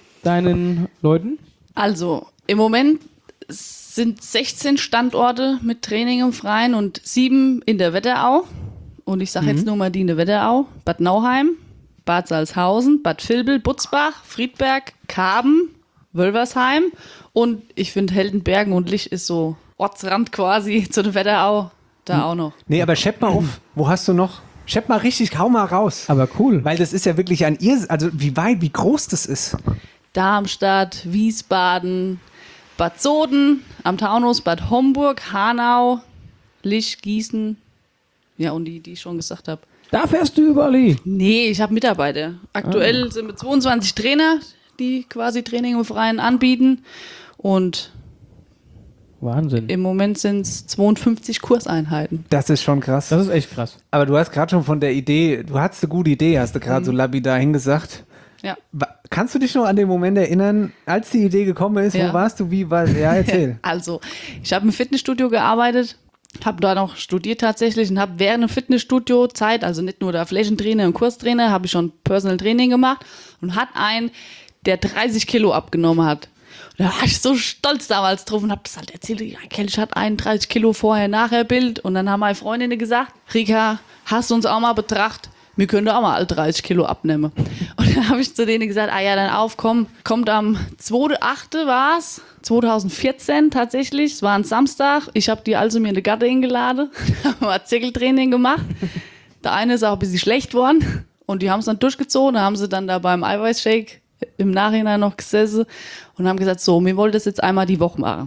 Speaker 5: deinen Leuten?
Speaker 12: Also, im Moment sind 16 Standorte mit Training im Freien und 7 in der Wetterau. Und ich sage jetzt nur mal die in der Wetterau. Bad Nauheim, Bad Salzhausen, Bad Vilbel, Butzbach, Friedberg, Karben, Wölversheim. Und ich finde Heldenbergen und Lich ist so Ortsrand quasi zu der Wetterau. Da auch noch.
Speaker 4: Nee, aber schepp mal auf. Wo hast du noch? Schepp mal richtig, hau mal raus.
Speaker 5: Aber cool.
Speaker 4: Weil das ist ja wirklich ein also wie groß das ist.
Speaker 12: Darmstadt, Wiesbaden, Bad Soden, am Taunus, Bad Homburg, Hanau, Lich, Gießen. Ja, und die ich schon gesagt habe.
Speaker 5: Da fährst du überall hin.
Speaker 12: Nee, ich habe Mitarbeiter. Aktuell sind wir 22 Trainer, die quasi Training im Freien anbieten. Und
Speaker 5: Wahnsinn.
Speaker 12: im Moment sind es 52 Kurseinheiten.
Speaker 4: Das ist schon krass.
Speaker 5: Das ist echt krass.
Speaker 4: Aber du hast gerade schon von der Idee, du hattest eine gute Idee, hast du gerade so lapidar hingesagt.
Speaker 12: Ja.
Speaker 4: Kannst du dich noch an den Moment erinnern, als die Idee gekommen ist?
Speaker 12: Ja.
Speaker 4: Wo warst du? Ja, erzähl.
Speaker 12: Also, ich habe im Fitnessstudio gearbeitet, habe da noch studiert tatsächlich und habe während der Fitnessstudio-Zeit, also nicht nur der Flächentrainer und Kurstrainer, habe ich schon Personal Training gemacht und hat einen, der 30 Kilo abgenommen hat. Und da war ich so stolz damals drauf und habe das halt erzählt. Ja, Kelch hat 31 Kilo Vorher-Nachher-Bild. Und dann haben meine Freundinnen gesagt, Rika, hast du uns auch mal betrachtet? Wir können doch auch mal alle 30 Kilo abnehmen. Und dann habe ich zu denen gesagt, ja, dann aufkommen. Kommt am 2.8. war es, 2014 tatsächlich. Es war ein Samstag. Ich habe die also mir in die Gatte eingeladen, haben mal Zirkeltraining gemacht. Der eine ist auch ein bisschen schlecht worden. Und die haben es dann durchgezogen. Da haben sie dann da beim Eiweißshake im Nachhinein noch gesessen und haben gesagt, so, wir wollen das jetzt einmal die Woche machen.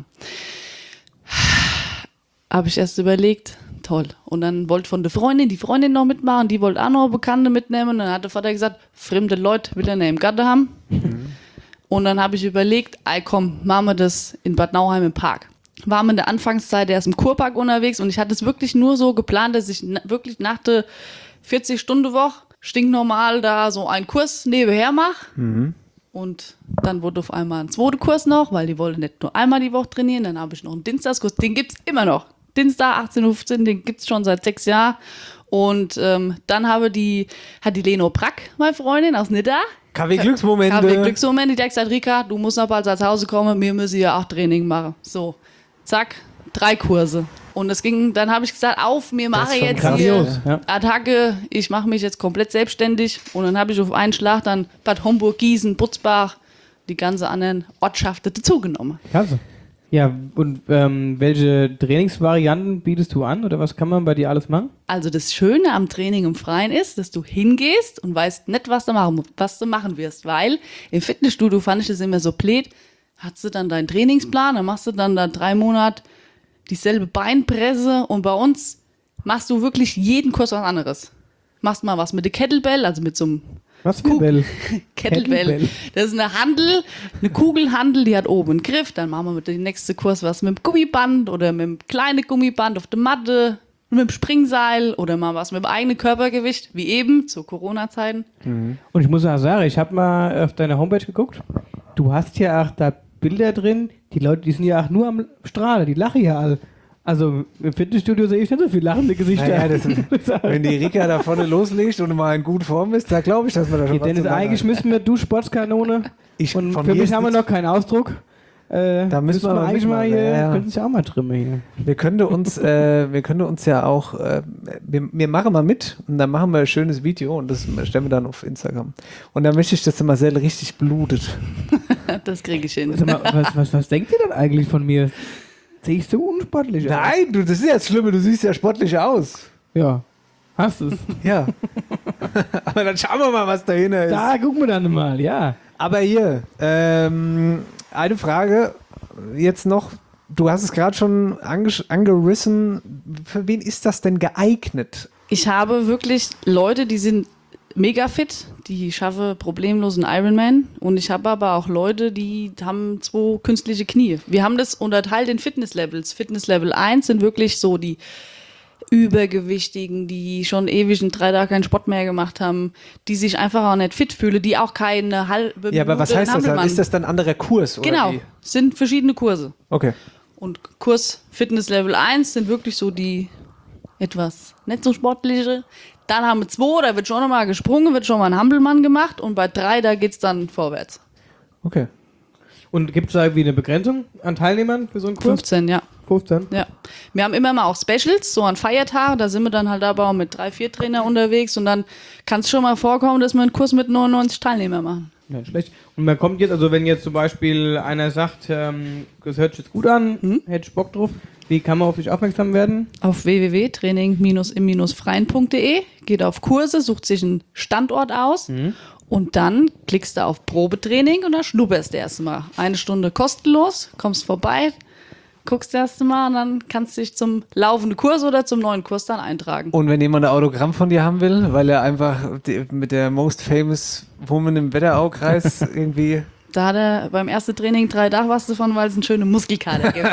Speaker 12: Habe ich erst überlegt, toll. Und dann wollte von der Freundin die Freundin noch mitmachen, die wollte auch noch Bekannte mitnehmen. Und dann hat der Vater gesagt, fremde Leute will er nicht im Garten haben. Und dann habe ich überlegt, komm, machen wir das in Bad Nauheim im Park. Waren wir in der Anfangszeit erst im Kurpark unterwegs und ich hatte es wirklich nur so geplant, dass ich wirklich nach der 40-Stunden-Woche stinknormal da so einen Kurs nebenher mache. Und dann wurde auf einmal ein zweiter Kurs noch, weil die wollten nicht nur einmal die Woche trainieren. Dann habe ich noch einen Dienstagskurs, den gibt es immer noch. Dienstag 18:15 Uhr, den gibt es schon seit 6 Jahren. Und dann hat die Leno Brack, meine Freundin aus Nidda.
Speaker 4: KW Glücksmomente.
Speaker 12: KW Glücksmomente, die hat gesagt, Rika, du musst noch bald nach Hause kommen, wir müssen ja auch Training machen. So, zack, 3 Kurse. Und dann habe ich gesagt, wir machen jetzt
Speaker 5: grandios,
Speaker 12: hier Attacke, ich mache mich jetzt komplett selbstständig. Und dann habe ich auf einen Schlag dann Bad Homburg, Gießen, Butzbach, die ganzen anderen Ortschaften dazugenommen.
Speaker 5: Klasse. Ja, und welche Trainingsvarianten bietest du an oder was kann man bei dir alles machen?
Speaker 12: Also das Schöne am Training im Freien ist, dass du hingehst und weißt nicht, was du machen wirst. Weil im Fitnessstudio fand ich das immer so blöd, hast du dann deinen Trainingsplan, dann machst du dann da 3 Monate dieselbe Beinpresse und bei uns machst du wirklich jeden Kurs was anderes. Machst mal was mit der Kettlebell, also mit so einem
Speaker 5: Was für Bell?
Speaker 12: Kettlebell. Das ist eine Kugelhandel, die hat oben einen Griff. Dann machen wir mit dem nächsten Kurs was mit dem Gummiband oder mit dem kleinen Gummiband auf der Matte, mit dem Springseil oder mal was mit dem eigenen Körpergewicht, wie eben zu Corona-Zeiten.
Speaker 5: Und ich muss auch sagen, ich habe mal auf deiner Homepage geguckt. Du hast ja auch da Bilder drin. Die Leute, die sind ja auch nur am Strahlen, die lachen ja alle. Also im Fitnessstudio sehe ich nicht so viel lachende Gesichter.
Speaker 4: Ja, wenn die Rika da vorne loslegt und mal in guter Form ist, da glaube ich, dass man da schon was
Speaker 5: Dennis,
Speaker 4: zu machen
Speaker 5: eigentlich
Speaker 4: hat.
Speaker 5: müssen wir, du Sportskanone. Und für mich haben wir noch keinen Ausdruck.
Speaker 4: Da müssen wir aber
Speaker 5: eigentlich mal hier,
Speaker 4: ja.
Speaker 5: könnten sich auch mal trimmen hier.
Speaker 4: Wir können uns ja auch, wir machen mal mit und dann machen wir ein schönes Video und das stellen wir dann auf Instagram. Und dann möchte ich, dass der Marcel richtig blutet.
Speaker 12: Das kriege ich hin.
Speaker 5: Sag mal, was denkt ihr denn eigentlich von mir? Sehe ich so unsportlich aus?
Speaker 4: Nein, das ist ja das Schlimme, du siehst ja sportlich aus.
Speaker 5: Ja. Hast es?
Speaker 4: Ja. Aber dann schauen wir mal, was dahinter ist.
Speaker 5: Da gucken wir dann mal, ja.
Speaker 4: Aber hier, eine Frage jetzt noch. Du hast es gerade schon angerissen. Für wen ist das denn geeignet?
Speaker 12: Ich habe wirklich Leute, die sind mega fit, die schaffen problemlosen Ironman. Und ich habe aber auch Leute, die haben 2 künstliche Knie. Wir haben das unterteilt in Fitnesslevels. Fitnesslevel 1 sind wirklich so die Übergewichtigen, die schon ewig in 3 Tagen keinen Sport mehr gemacht haben, die sich einfach auch nicht fit fühlen, die auch keine halbe
Speaker 4: Ja, aber was
Speaker 12: Minute
Speaker 4: heißt das dann?
Speaker 12: Hampelmann.
Speaker 4: Ist das dann ein anderer Kurs? Oder
Speaker 12: Genau,
Speaker 4: wie?
Speaker 12: sind verschiedene Kurse.
Speaker 4: Okay.
Speaker 12: Und Kurs Fitness Level 1 sind wirklich so die etwas nicht so sportliche. Dann haben wir 2, da wird schon nochmal gesprungen, wird schon mal ein Hampelmann gemacht und bei 3, da geht es dann vorwärts.
Speaker 4: Okay.
Speaker 5: Und gibt es da irgendwie eine Begrenzung an Teilnehmern für so einen Kurs?
Speaker 12: 15, ja.
Speaker 5: 15?
Speaker 12: Ja. Wir haben immer mal auch Specials, so an Feiertagen, da sind wir dann halt aber auch mit 3, 4 Trainer unterwegs und dann kann es schon mal vorkommen, dass wir einen Kurs mit 99 Teilnehmern machen.
Speaker 5: Ja, schlecht. Und man kommt jetzt, also wenn jetzt zum Beispiel einer sagt, das hört sich jetzt gut an, hätte ich Bock drauf, wie kann man auf dich aufmerksam werden?
Speaker 12: Auf www.training-im-freien.de, geht auf Kurse, sucht sich einen Standort aus und dann klickst du auf Probetraining und dann schnupperst du erst mal. 1 Stunde kostenlos, kommst vorbei, guckst das erste Mal und dann kannst du dich zum laufenden Kurs oder zum neuen Kurs dann eintragen.
Speaker 4: Und wenn jemand ein Autogramm von dir haben will, weil er einfach mit der most famous woman im Wetteraukreis irgendwie...
Speaker 12: Da hat er beim ersten Training 3 Tage was davon, weil es einen schönen Muskelkater gibt.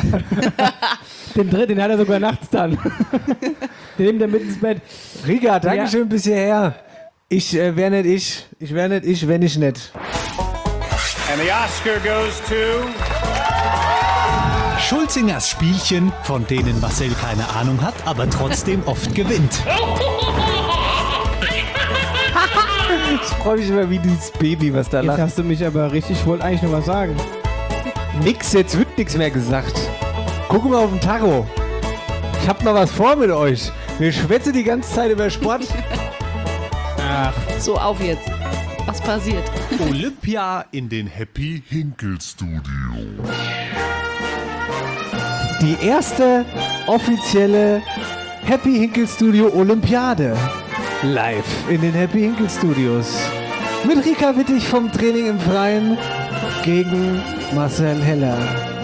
Speaker 5: Den hat er sogar nachts dann. Den nimmt er mit ins Bett.
Speaker 4: Riga, Dankeschön bis hierher. Ich wär nicht ich, wenn ich nicht.
Speaker 11: And the Oscar goes to...
Speaker 8: Schulzingers Spielchen, von denen Marcel keine Ahnung hat, aber trotzdem oft gewinnt.
Speaker 4: Ich freue mich immer wie dieses Baby, was da
Speaker 5: Jetzt
Speaker 4: lacht.
Speaker 5: hast du mich aber richtig, ich wollte eigentlich noch was sagen.
Speaker 4: Nix, jetzt wird nichts mehr gesagt. Guck mal auf den Tacho. Ich hab noch was vor mit euch. Wir schwätzen die ganze Zeit über Sport.
Speaker 5: Ach.
Speaker 12: So, auf jetzt. Was passiert?
Speaker 8: Olympia in den Happy Hinkel Studio.
Speaker 4: Die erste offizielle Happy Hinkel Studio Olympiade. Live in den Happy Hinkel Studios. Mit Rika Wittig vom Training im Freien gegen Marcel Heller.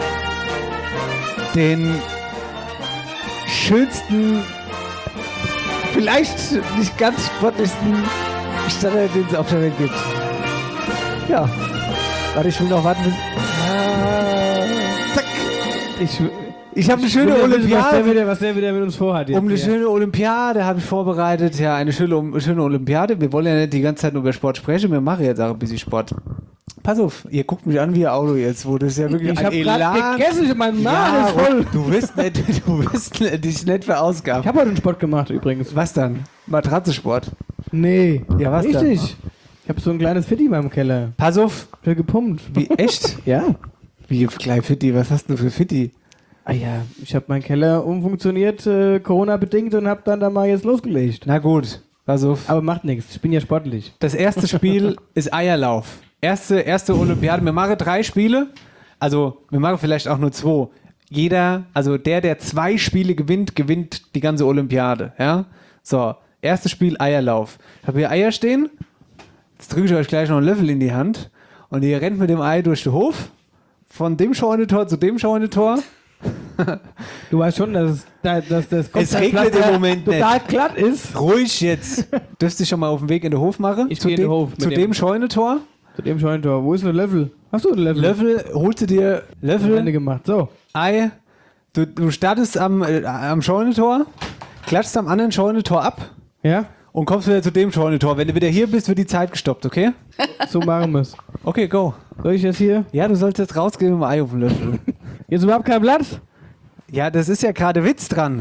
Speaker 4: Den schönsten, vielleicht nicht ganz sportlichsten Standard, den es auf der Welt gibt. Ja. Warte, ich will noch warten bis... Zack. Ich habe eine schöne Olympiade.
Speaker 5: Was der wieder mit uns vorhat. Jetzt
Speaker 4: Eine schöne Olympiade habe ich vorbereitet. Ja, eine schöne Olympiade. Wir wollen ja nicht die ganze Zeit nur über Sport sprechen. Wir machen jetzt auch ein bisschen Sport. Pass auf, ihr guckt mich an wie ein Auto jetzt, wo das ja wirklich
Speaker 5: ich habe gerade gegessen, mein Magen ist voll.
Speaker 4: Du wirst dich nicht verausgaben.
Speaker 5: Ich habe heute einen Sport gemacht übrigens.
Speaker 4: Was dann? Matratzensport?
Speaker 5: Nee.
Speaker 4: Ja, was
Speaker 5: richtig.
Speaker 4: dann?
Speaker 5: Ich habe so ein kleines Fitti in meinem Keller.
Speaker 4: Pass auf.
Speaker 5: Will gepumpt.
Speaker 4: Wie, echt?
Speaker 5: Ja.
Speaker 4: Wie klein Fitti? Was hast du für Fitti?
Speaker 5: Ah ja, ich habe meinen Keller umfunktioniert, Corona-bedingt und habe dann da mal jetzt losgelegt.
Speaker 4: Na gut, pass auf.
Speaker 5: Aber macht nichts, ich bin ja sportlich.
Speaker 4: Das erste Spiel ist Eierlauf. Erste Olympiade. Wir machen 3 Spiele. Also, wir machen vielleicht auch nur 2. Jeder, also der 2 Spiele gewinnt die ganze Olympiade. Ja? So, erstes Spiel Eierlauf. Ich habe hier Eier stehen. Jetzt drücke ich euch gleich noch einen Löffel in die Hand. Und ihr rennt mit dem Ei durch den Hof. Von dem Scheunentor zu dem Scheunentor.
Speaker 5: Du weißt schon, dass das
Speaker 4: Es regnet im Moment
Speaker 5: total
Speaker 4: nicht.
Speaker 5: glatt ist.
Speaker 4: Ruhig jetzt. Dürfst du dich schon mal auf den Weg in den Hof machen?
Speaker 5: Ich gehe in den Hof.
Speaker 4: Zu dem Scheunentor.
Speaker 5: Zu dem Scheunentor. Wo ist der Löffel? Hast du einen Löffel?
Speaker 4: Löffel, holst du dir
Speaker 5: Ende gemacht. So.
Speaker 4: Ei. Du startest am Scheunentor, klatschst am anderen Scheunentor ab.
Speaker 5: Ja.
Speaker 4: Und kommst wieder zu dem Scheunentor. Wenn du wieder hier bist, wird die Zeit gestoppt, okay?
Speaker 5: So machen wir es.
Speaker 4: Okay, go.
Speaker 5: Soll ich jetzt hier?
Speaker 4: Ja, du sollst jetzt rausgehen mit dem Ei auf den Löffel.
Speaker 5: Jetzt überhaupt kein Blatt?
Speaker 4: Ja, das ist ja gerade Witz dran.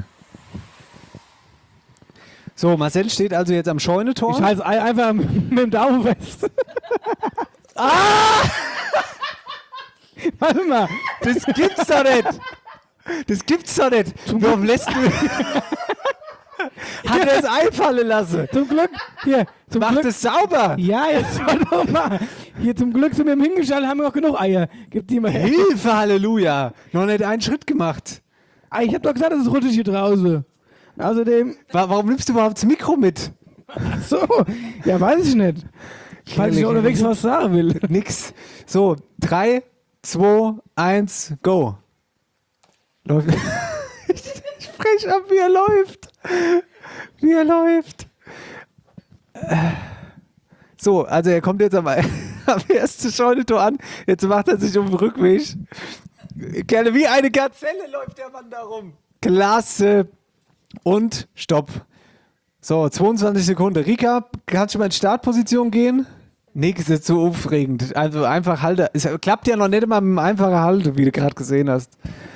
Speaker 4: So, Marcel steht also jetzt am Scheunentor.
Speaker 5: Ich halte das Ei einfach mit dem Daumen fest. Warte mal.
Speaker 4: Das gibt's doch nicht. Das gibt's doch nicht. Warum lässt du... Hat er es einfallen lassen?
Speaker 5: Zum Glück. Hier, zum
Speaker 4: Macht
Speaker 5: Glück.
Speaker 4: es sauber.
Speaker 5: Ja, jetzt warte doch mal. Hier, zum Glück sind wir im hingeschaltet, haben wir auch genug Eier. Gib die mal her.
Speaker 4: Hilfe, Halleluja. Noch nicht einen Schritt gemacht.
Speaker 5: Ich hab doch gesagt, es ist rutschig hier draußen. Außerdem...
Speaker 4: Warum nimmst du überhaupt das Mikro mit?
Speaker 5: Ach so. Ja, weiß ich nicht. Falls ich unterwegs was sagen will.
Speaker 4: Nix. So, 3, 2, 1, go. Läuft. Ich spreche ab, wie er läuft. Wie er läuft. So, also er kommt jetzt am ersten Scheunentor an. Jetzt macht er sich um den Rückweg. Gerne wie eine Gazelle läuft der Mann da rum. Klasse. Und Stopp. So, 22 Sekunden. Rika, kannst du mal in Startposition gehen? Nix ist jetzt so aufregend. Also einfach Halte. Es klappt ja noch nicht immer mit einem einfachen Halte, wie du gerade gesehen hast.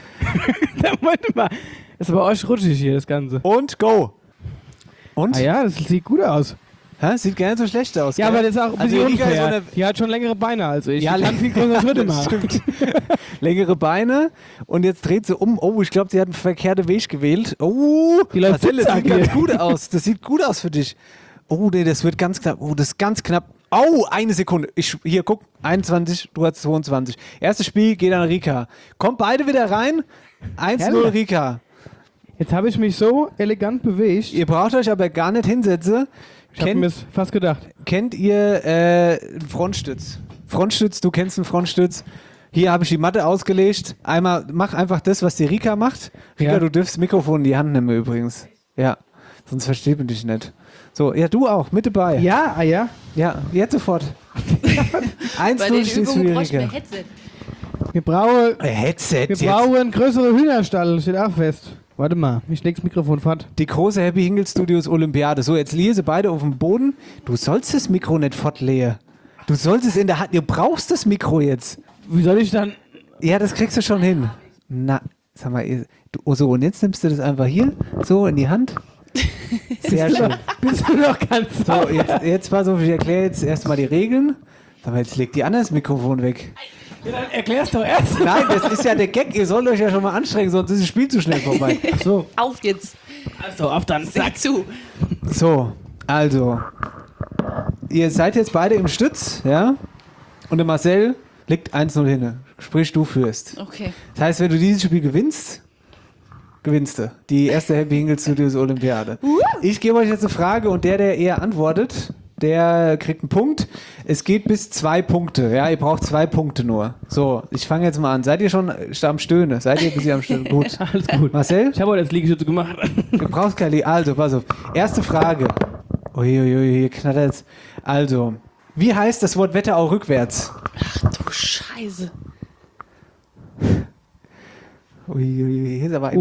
Speaker 5: Warte mal. Das ist bei euch rutschig hier, das Ganze.
Speaker 4: Und go. Und?
Speaker 5: Ah ja, das sieht gut aus.
Speaker 4: Hä? Sieht gar nicht so schlecht aus.
Speaker 5: Ja,
Speaker 4: gell?
Speaker 5: aber das ist auch ein
Speaker 4: Also
Speaker 5: bisschen
Speaker 4: Rika ist so
Speaker 5: unfair.
Speaker 4: eine-
Speaker 5: Die hat schon längere Beine als ich.
Speaker 4: Ja,
Speaker 5: Die kann viel größere Schritte
Speaker 4: das
Speaker 5: machen.
Speaker 4: stimmt. Längere Beine und jetzt dreht sie um. Oh, ich glaube, sie hat einen verkehrten Weg gewählt. Oh,
Speaker 5: Die läuft
Speaker 4: Marcel, das
Speaker 5: zickzack
Speaker 4: sieht ganz
Speaker 5: hier.
Speaker 4: gut aus. Das sieht gut aus für dich. Oh, nee, das wird ganz knapp. Oh, das ist ganz knapp. Oh, eine Sekunde. Hier, guck. 21, du hast 22. Erstes Spiel geht an Rika. Kommt beide wieder rein. 1-0
Speaker 5: Herrlich.
Speaker 4: Rika.
Speaker 5: Jetzt habe ich mich so elegant bewegt.
Speaker 4: Ihr braucht euch aber gar nicht hinsetzen.
Speaker 5: Ich habe mir das fast gedacht.
Speaker 4: Kennt ihr einen Frontstütz? Frontstütz, du kennst einen Frontstütz. Hier habe ich die Matte ausgelegt. Einmal, mach einfach das, was die Rika macht. Rika,
Speaker 5: Ja.
Speaker 4: du dürfst das Mikrofon in die Hand nehmen übrigens. Ja, sonst versteht man dich nicht. So, ja, du auch, mit dabei.
Speaker 5: Ja, ah ja.
Speaker 4: Ja, jetzt sofort. 1-0
Speaker 12: Bei den
Speaker 4: steht für
Speaker 12: Übungen
Speaker 4: die
Speaker 12: bräuchte
Speaker 4: Rika.
Speaker 12: ich mehr Headset.
Speaker 5: Wir brauchen,
Speaker 4: Headset
Speaker 5: wir
Speaker 4: jetzt.
Speaker 5: brauchen einen größeren Hühnerstall, steht auch fest. Warte mal, ich leg's Mikrofon fort.
Speaker 4: Die große Happy Hingle Studios Olympiade. So, jetzt liegen sie beide auf dem Boden. Du sollst das Mikro nicht fortlegen. Du sollst es in der Hand. Du brauchst das Mikro jetzt.
Speaker 5: Wie soll ich dann...
Speaker 4: Ja, das kriegst du schon hin. Na, sag mal, so, und jetzt nimmst du das einfach hier, so in die Hand. Sehr schön.
Speaker 5: Bist du noch ganz
Speaker 4: So, jetzt pass auf, ich erkläre jetzt erstmal die Regeln. Sag mal, jetzt legt die anders das Mikrofon weg.
Speaker 5: Ja, dann erklär's doch erst.
Speaker 4: Nein, das ist ja der Gag, ihr sollt euch ja schon mal anstrengen, sonst ist das Spiel zu schnell vorbei.
Speaker 5: So,
Speaker 12: Auf jetzt.
Speaker 5: also auf dann.
Speaker 12: Sag zu.
Speaker 4: So, also, ihr seid jetzt beide im Stütz, ja? Und der Marcel liegt 1-0 hin. Sprich, du führst.
Speaker 12: Okay.
Speaker 4: Das heißt, wenn du dieses Spiel gewinnst, gewinnst du die erste Happy Hingle Studios Olympiade. Ich gebe euch jetzt eine Frage und der eher antwortet, der kriegt einen Punkt. Es geht bis 2 Punkte. Ja, ihr braucht 2 Punkte nur. So, ich fange jetzt mal an. Seid ihr schon am Stöhnen? Seid ihr bis am Stöhnen? Gut.
Speaker 5: Alles gut.
Speaker 4: Marcel?
Speaker 5: Ich habe heute jetzt Liegestütze gemacht.
Speaker 4: Du brauchst keine. Also, pass auf. Erste Frage. Uiuiui, hier knattert's. Also, wie heißt das Wort Wetterau rückwärts?
Speaker 12: Ach du Scheiße.
Speaker 4: Uiuiui, hier ist aber ein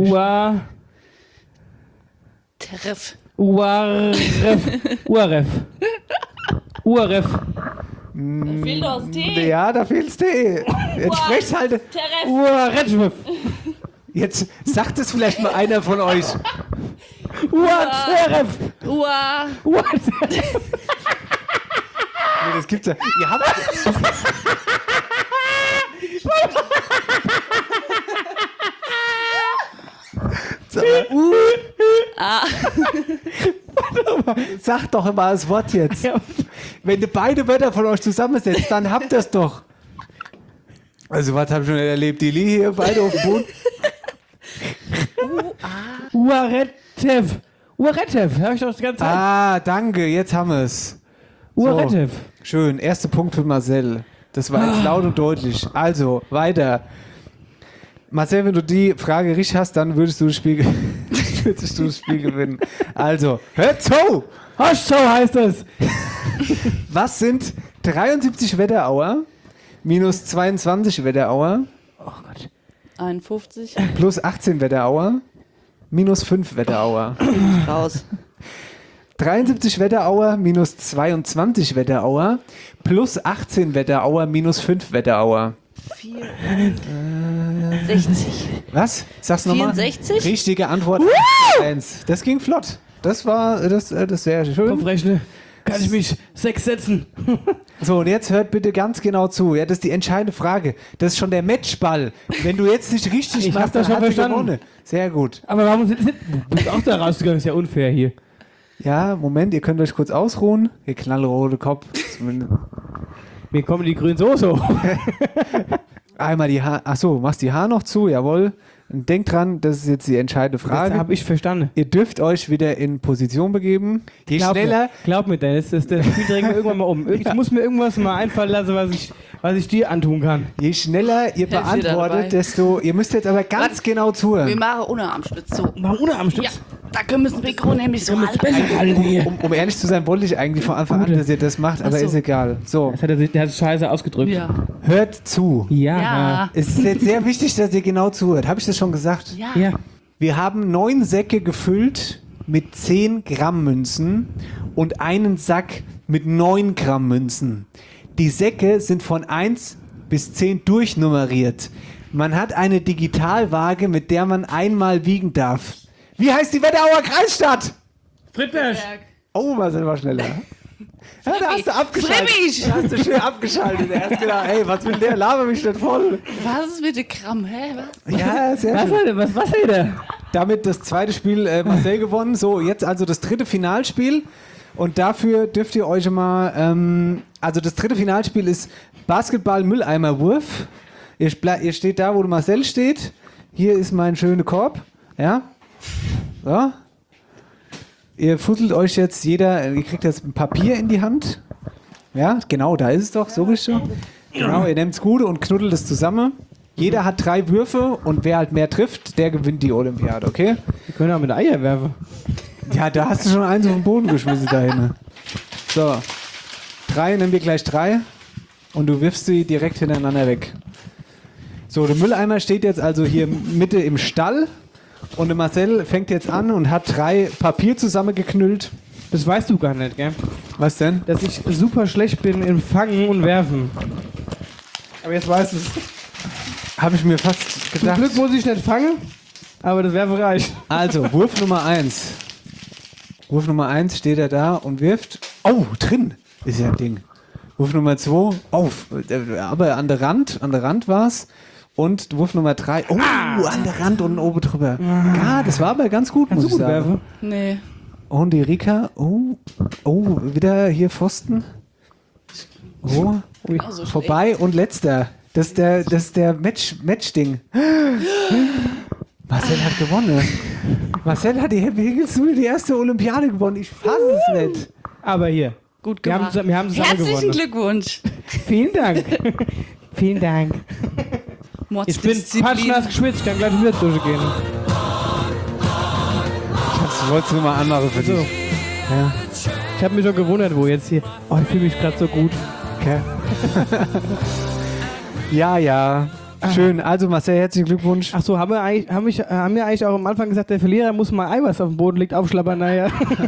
Speaker 12: Treff.
Speaker 5: Uaref. Uaref. Uaref.
Speaker 12: Fehlt doch das T.
Speaker 4: Ja, da fehlt's T. Jetzt sprecht halt.
Speaker 12: Treff.
Speaker 5: Uaretschwif.
Speaker 4: Jetzt sagt es vielleicht mal einer von euch.
Speaker 5: Uateref.
Speaker 12: Ua.
Speaker 5: Uateref.
Speaker 4: Nee, das gibt's ja. Ihr habt. Sag mal, Sag doch immer das Wort jetzt.
Speaker 5: Ja.
Speaker 4: Wenn du beide Wörter von euch zusammensetzt, dann habt ihr es doch. Also, was hab ich schon erlebt? Die liegen hier beide auf dem Boden.
Speaker 5: Uaretef. Uaretef. Hör ich doch die ganze Zeit.
Speaker 4: Ah, danke, jetzt haben wir es.
Speaker 5: Uaretef.
Speaker 4: Schön, erster Punkt für Marcel. Das war jetzt laut und deutlich. Also, weiter. Marcel, wenn du die Frage richtig hast, dann würdest du das Spiel, gewinnen. Also, hört zu!
Speaker 5: Hosch so heißt es.
Speaker 4: Was sind 73 Wetterauer minus 22 Wetterauer
Speaker 12: 51.
Speaker 4: plus 18 Wetterauer minus 5 Wetterauer?
Speaker 12: Raus.
Speaker 4: 73 Wetterauer minus 22 Wetterauer plus 18 Wetterauer minus 5 Wetterauer.
Speaker 12: 60.
Speaker 4: Was? Sag's nochmal.
Speaker 12: 64?
Speaker 4: Richtige Antwort. 1. Das ging flott. Das war das sehr schön.
Speaker 5: Kopfrechne. Kann ich mich 6 setzen?
Speaker 4: So, und jetzt hört bitte ganz genau zu. Ja, das ist die entscheidende Frage. Das ist schon der Matchball. Wenn du jetzt nicht richtig
Speaker 5: Ich
Speaker 4: machst,
Speaker 5: hab das
Speaker 4: dann
Speaker 5: schon
Speaker 4: hat sie
Speaker 5: verstanden.
Speaker 4: gewonnen. Sehr gut.
Speaker 5: Aber warum du bist auch da rausgegangen? Ist ja unfair hier.
Speaker 4: Ja, Moment, ihr könnt euch kurz ausruhen. Ihr knallrote Kopf.
Speaker 5: Mir kommen die grünen Soße hoch.
Speaker 4: Einmal die Haare. Achso, machst die Haare noch zu, jawohl. Und denkt dran, das ist jetzt die entscheidende Frage.
Speaker 5: Das habe ich verstanden.
Speaker 4: Ihr dürft euch wieder in Position begeben. Je schneller.
Speaker 5: Glaub mir, Dennis, das Spiel drehen wir irgendwann mal um. Ich muss mir irgendwas mal einfallen lassen, was ich dir antun kann.
Speaker 4: Je schneller ihr
Speaker 12: Helft dir dabei.
Speaker 4: beantwortet, desto. Ihr müsst jetzt aber ganz genau zuhören.
Speaker 12: Wir machen Unterarmstütz so.
Speaker 5: Mal Unterarmstütz?
Speaker 12: Ja, da können wir das Mikro nämlich so halten.
Speaker 4: Um ehrlich zu sein, wollte ich eigentlich von Anfang an, dass ihr das macht, aber
Speaker 12: Ach so.
Speaker 4: ist egal. So,
Speaker 5: Der hat es scheiße ausgedrückt.
Speaker 12: Ja.
Speaker 4: hört zu.
Speaker 12: Ja.
Speaker 4: Es ist jetzt sehr wichtig, dass ihr genau zuhört. Habe ich das schon gesagt?
Speaker 12: Ja.
Speaker 5: Ja.
Speaker 4: Wir haben 9 Säcke gefüllt mit 10 Gramm Münzen und einen Sack mit 9 Gramm Münzen. Die Säcke sind von 1 bis 10 durchnummeriert. Man hat eine Digitalwaage, mit der man einmal wiegen darf. Wie heißt die Wetterauer Kreisstadt?
Speaker 5: Friedberg.
Speaker 4: Oh, Marcel war schneller. Ja, da hast du abgeschaltet.
Speaker 12: Frippig.
Speaker 4: Da hast du schön abgeschaltet. Er hat gedacht, ey, was will der? Laber mich nicht voll.
Speaker 12: Was ist mit den Gramm? Hä? Was?
Speaker 4: Ja, sehr schön.
Speaker 5: Was hat er?
Speaker 4: Damit das zweite Spiel Marcel gewonnen. So, jetzt also das dritte Finalspiel. Und dafür dürft ihr euch mal, also das dritte Finalspiel ist Basketball-Mülleimer-Wurf. Ihr steht da, wo Marcel steht. Hier ist mein schöner Korb. Ja. So. Ihr futtelt euch jetzt ihr kriegt jetzt ein Papier in die Hand. Ja, genau, da ist es doch, so richtig. Genau, ihr nehmt es gut und knuddelt es zusammen. Jeder hat 3 Würfe und wer halt mehr trifft, der gewinnt die Olympiade, okay?
Speaker 5: Wir können auch mit Eier werfen.
Speaker 4: Ja, da hast du schon eins auf den Boden geschmissen dahin. So, 3, nimm dir gleich 3 und du wirfst sie direkt hintereinander weg. So, der Mülleimer steht jetzt also hier Mitte im Stall und der Marcel fängt jetzt an und hat 3 Papier zusammengeknüllt.
Speaker 5: Das weißt du gar nicht, gell?
Speaker 4: Was denn?
Speaker 5: Dass ich super schlecht bin im Fangen und Werfen. Aber jetzt weißt du es.
Speaker 4: Habe ich mir fast
Speaker 5: Zum
Speaker 4: gedacht.
Speaker 5: Glück muss ich nicht fangen, aber das Werfen reicht.
Speaker 4: Also, Wurf Nummer 1. Wurf Nummer 1 steht er da und wirft. Oh, drin ist ja ein Ding. Wurf Nummer 2, auf. Aber an der Rand war's. Und Wurf Nummer 3, oh, an der Rand und oben drüber. Ja, das war aber ganz gut, muss ich sagen.
Speaker 5: Werfen?
Speaker 12: Nee.
Speaker 4: Und die Rika, oh, wieder hier Pfosten. Oh,
Speaker 12: so
Speaker 4: vorbei und letzter. Das ist der Match-Ding. Marcel hat gewonnen. Marcel hat die Happy Higgles die erste Olympiade gewonnen. Ich fasse es nicht.
Speaker 5: Aber hier.
Speaker 12: Gut
Speaker 5: Wir
Speaker 12: gemacht.
Speaker 5: haben zusammen
Speaker 12: Herzlichen
Speaker 5: gewonnen.
Speaker 12: Glückwunsch.
Speaker 5: Vielen Dank. Vielen Dank. Ich bin patschnass geschwitzt, ich kann gleich wieder durchgehen.
Speaker 4: Ich wollte es nur mal anmachen für dich. Ja.
Speaker 5: Ich habe mich schon gewundert, wo jetzt hier. Oh, ich fühle mich gerade so gut.
Speaker 4: Okay. Ja. Schön. Also Marcel, herzlichen Glückwunsch.
Speaker 5: Ach so, haben wir eigentlich auch am Anfang gesagt, der Verlierer muss mal Eiweiß auf dem Boden liegt, aufschlappern, naja.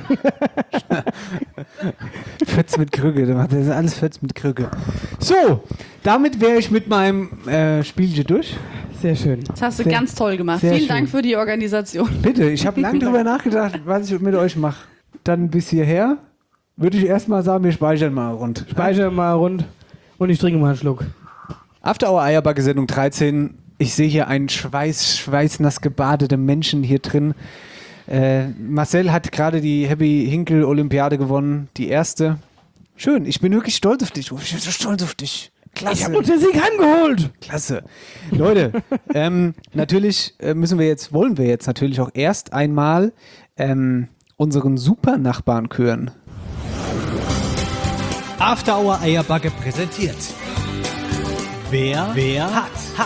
Speaker 4: Fötz mit Krücke. Das ist alles Fötz mit Krücke. So, damit wäre ich mit meinem Spielchen durch.
Speaker 5: Sehr schön.
Speaker 12: Das hast du ganz toll gemacht.
Speaker 4: sehr
Speaker 12: Vielen
Speaker 4: schön.
Speaker 12: Dank für die Organisation.
Speaker 4: Bitte, ich habe lange drüber nachgedacht, was ich mit euch mache. Dann bis hierher würde ich erstmal sagen, wir speichern mal rund.
Speaker 5: Speicher mal rund und ich trinke mal einen Schluck.
Speaker 4: After Hour Eierbacke Sendung 13. Ich sehe hier einen schweißnass gebadete Menschen hier drin. Marcel hat gerade die Happy Hinkel Olympiade gewonnen, die erste. Schön, ich bin wirklich stolz auf dich. Ich bin so stolz auf dich. Klasse.
Speaker 5: Ich habe uns den Sieg heimgeholt.
Speaker 4: Klasse. Leute, natürlich wollen wir jetzt natürlich auch erst einmal unseren Super-Nachbarn hören.
Speaker 8: After Hour Eierbacke präsentiert. Wer hat.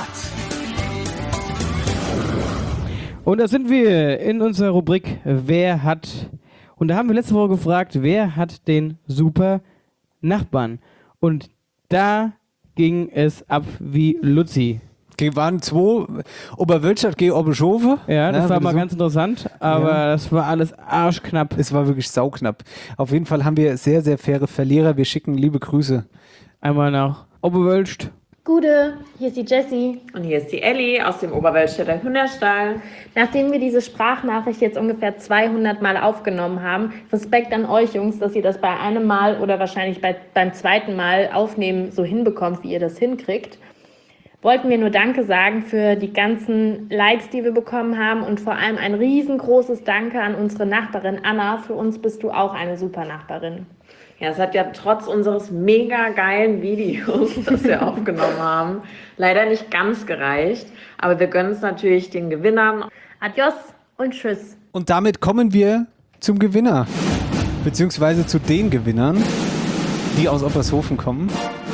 Speaker 5: Und da sind wir in unserer Rubrik Wer hat. Und da haben wir letzte Woche gefragt, wer hat den super Nachbarn? Und da ging es ab wie Luzi.
Speaker 4: Waren 2 Oberwölstadt gegen Oberschofe.
Speaker 5: Ja, das war mal
Speaker 4: so.
Speaker 5: ganz interessant, aber das war alles arschknapp.
Speaker 4: Es war wirklich sauknapp. Auf jeden Fall haben wir sehr, sehr faire Verlierer. Wir schicken liebe Grüße.
Speaker 5: Einmal nach Oberwölst
Speaker 13: Gude, hier ist die Jessie.
Speaker 14: Und hier ist die Elli aus dem Oberwölstädter Hühnerstall.
Speaker 13: Nachdem wir diese Sprachnachricht jetzt ungefähr 200 Mal aufgenommen haben, Respekt an euch Jungs, dass ihr das bei einem Mal oder wahrscheinlich beim zweiten Mal aufnehmen so hinbekommt, wie ihr das hinkriegt. Wollten wir nur Danke sagen für die ganzen Likes, die wir bekommen haben und vor allem ein riesengroßes Danke an unsere Nachbarin Anna. Für uns bist du auch eine super Nachbarin.
Speaker 14: Ja, es hat ja trotz unseres mega geilen Videos, das wir aufgenommen haben, leider nicht ganz gereicht. Aber wir gönnen es natürlich den Gewinnern.
Speaker 13: Adios und tschüss.
Speaker 4: Und damit kommen wir zum Gewinner. Beziehungsweise zu den Gewinnern, die aus Oppershofen kommen.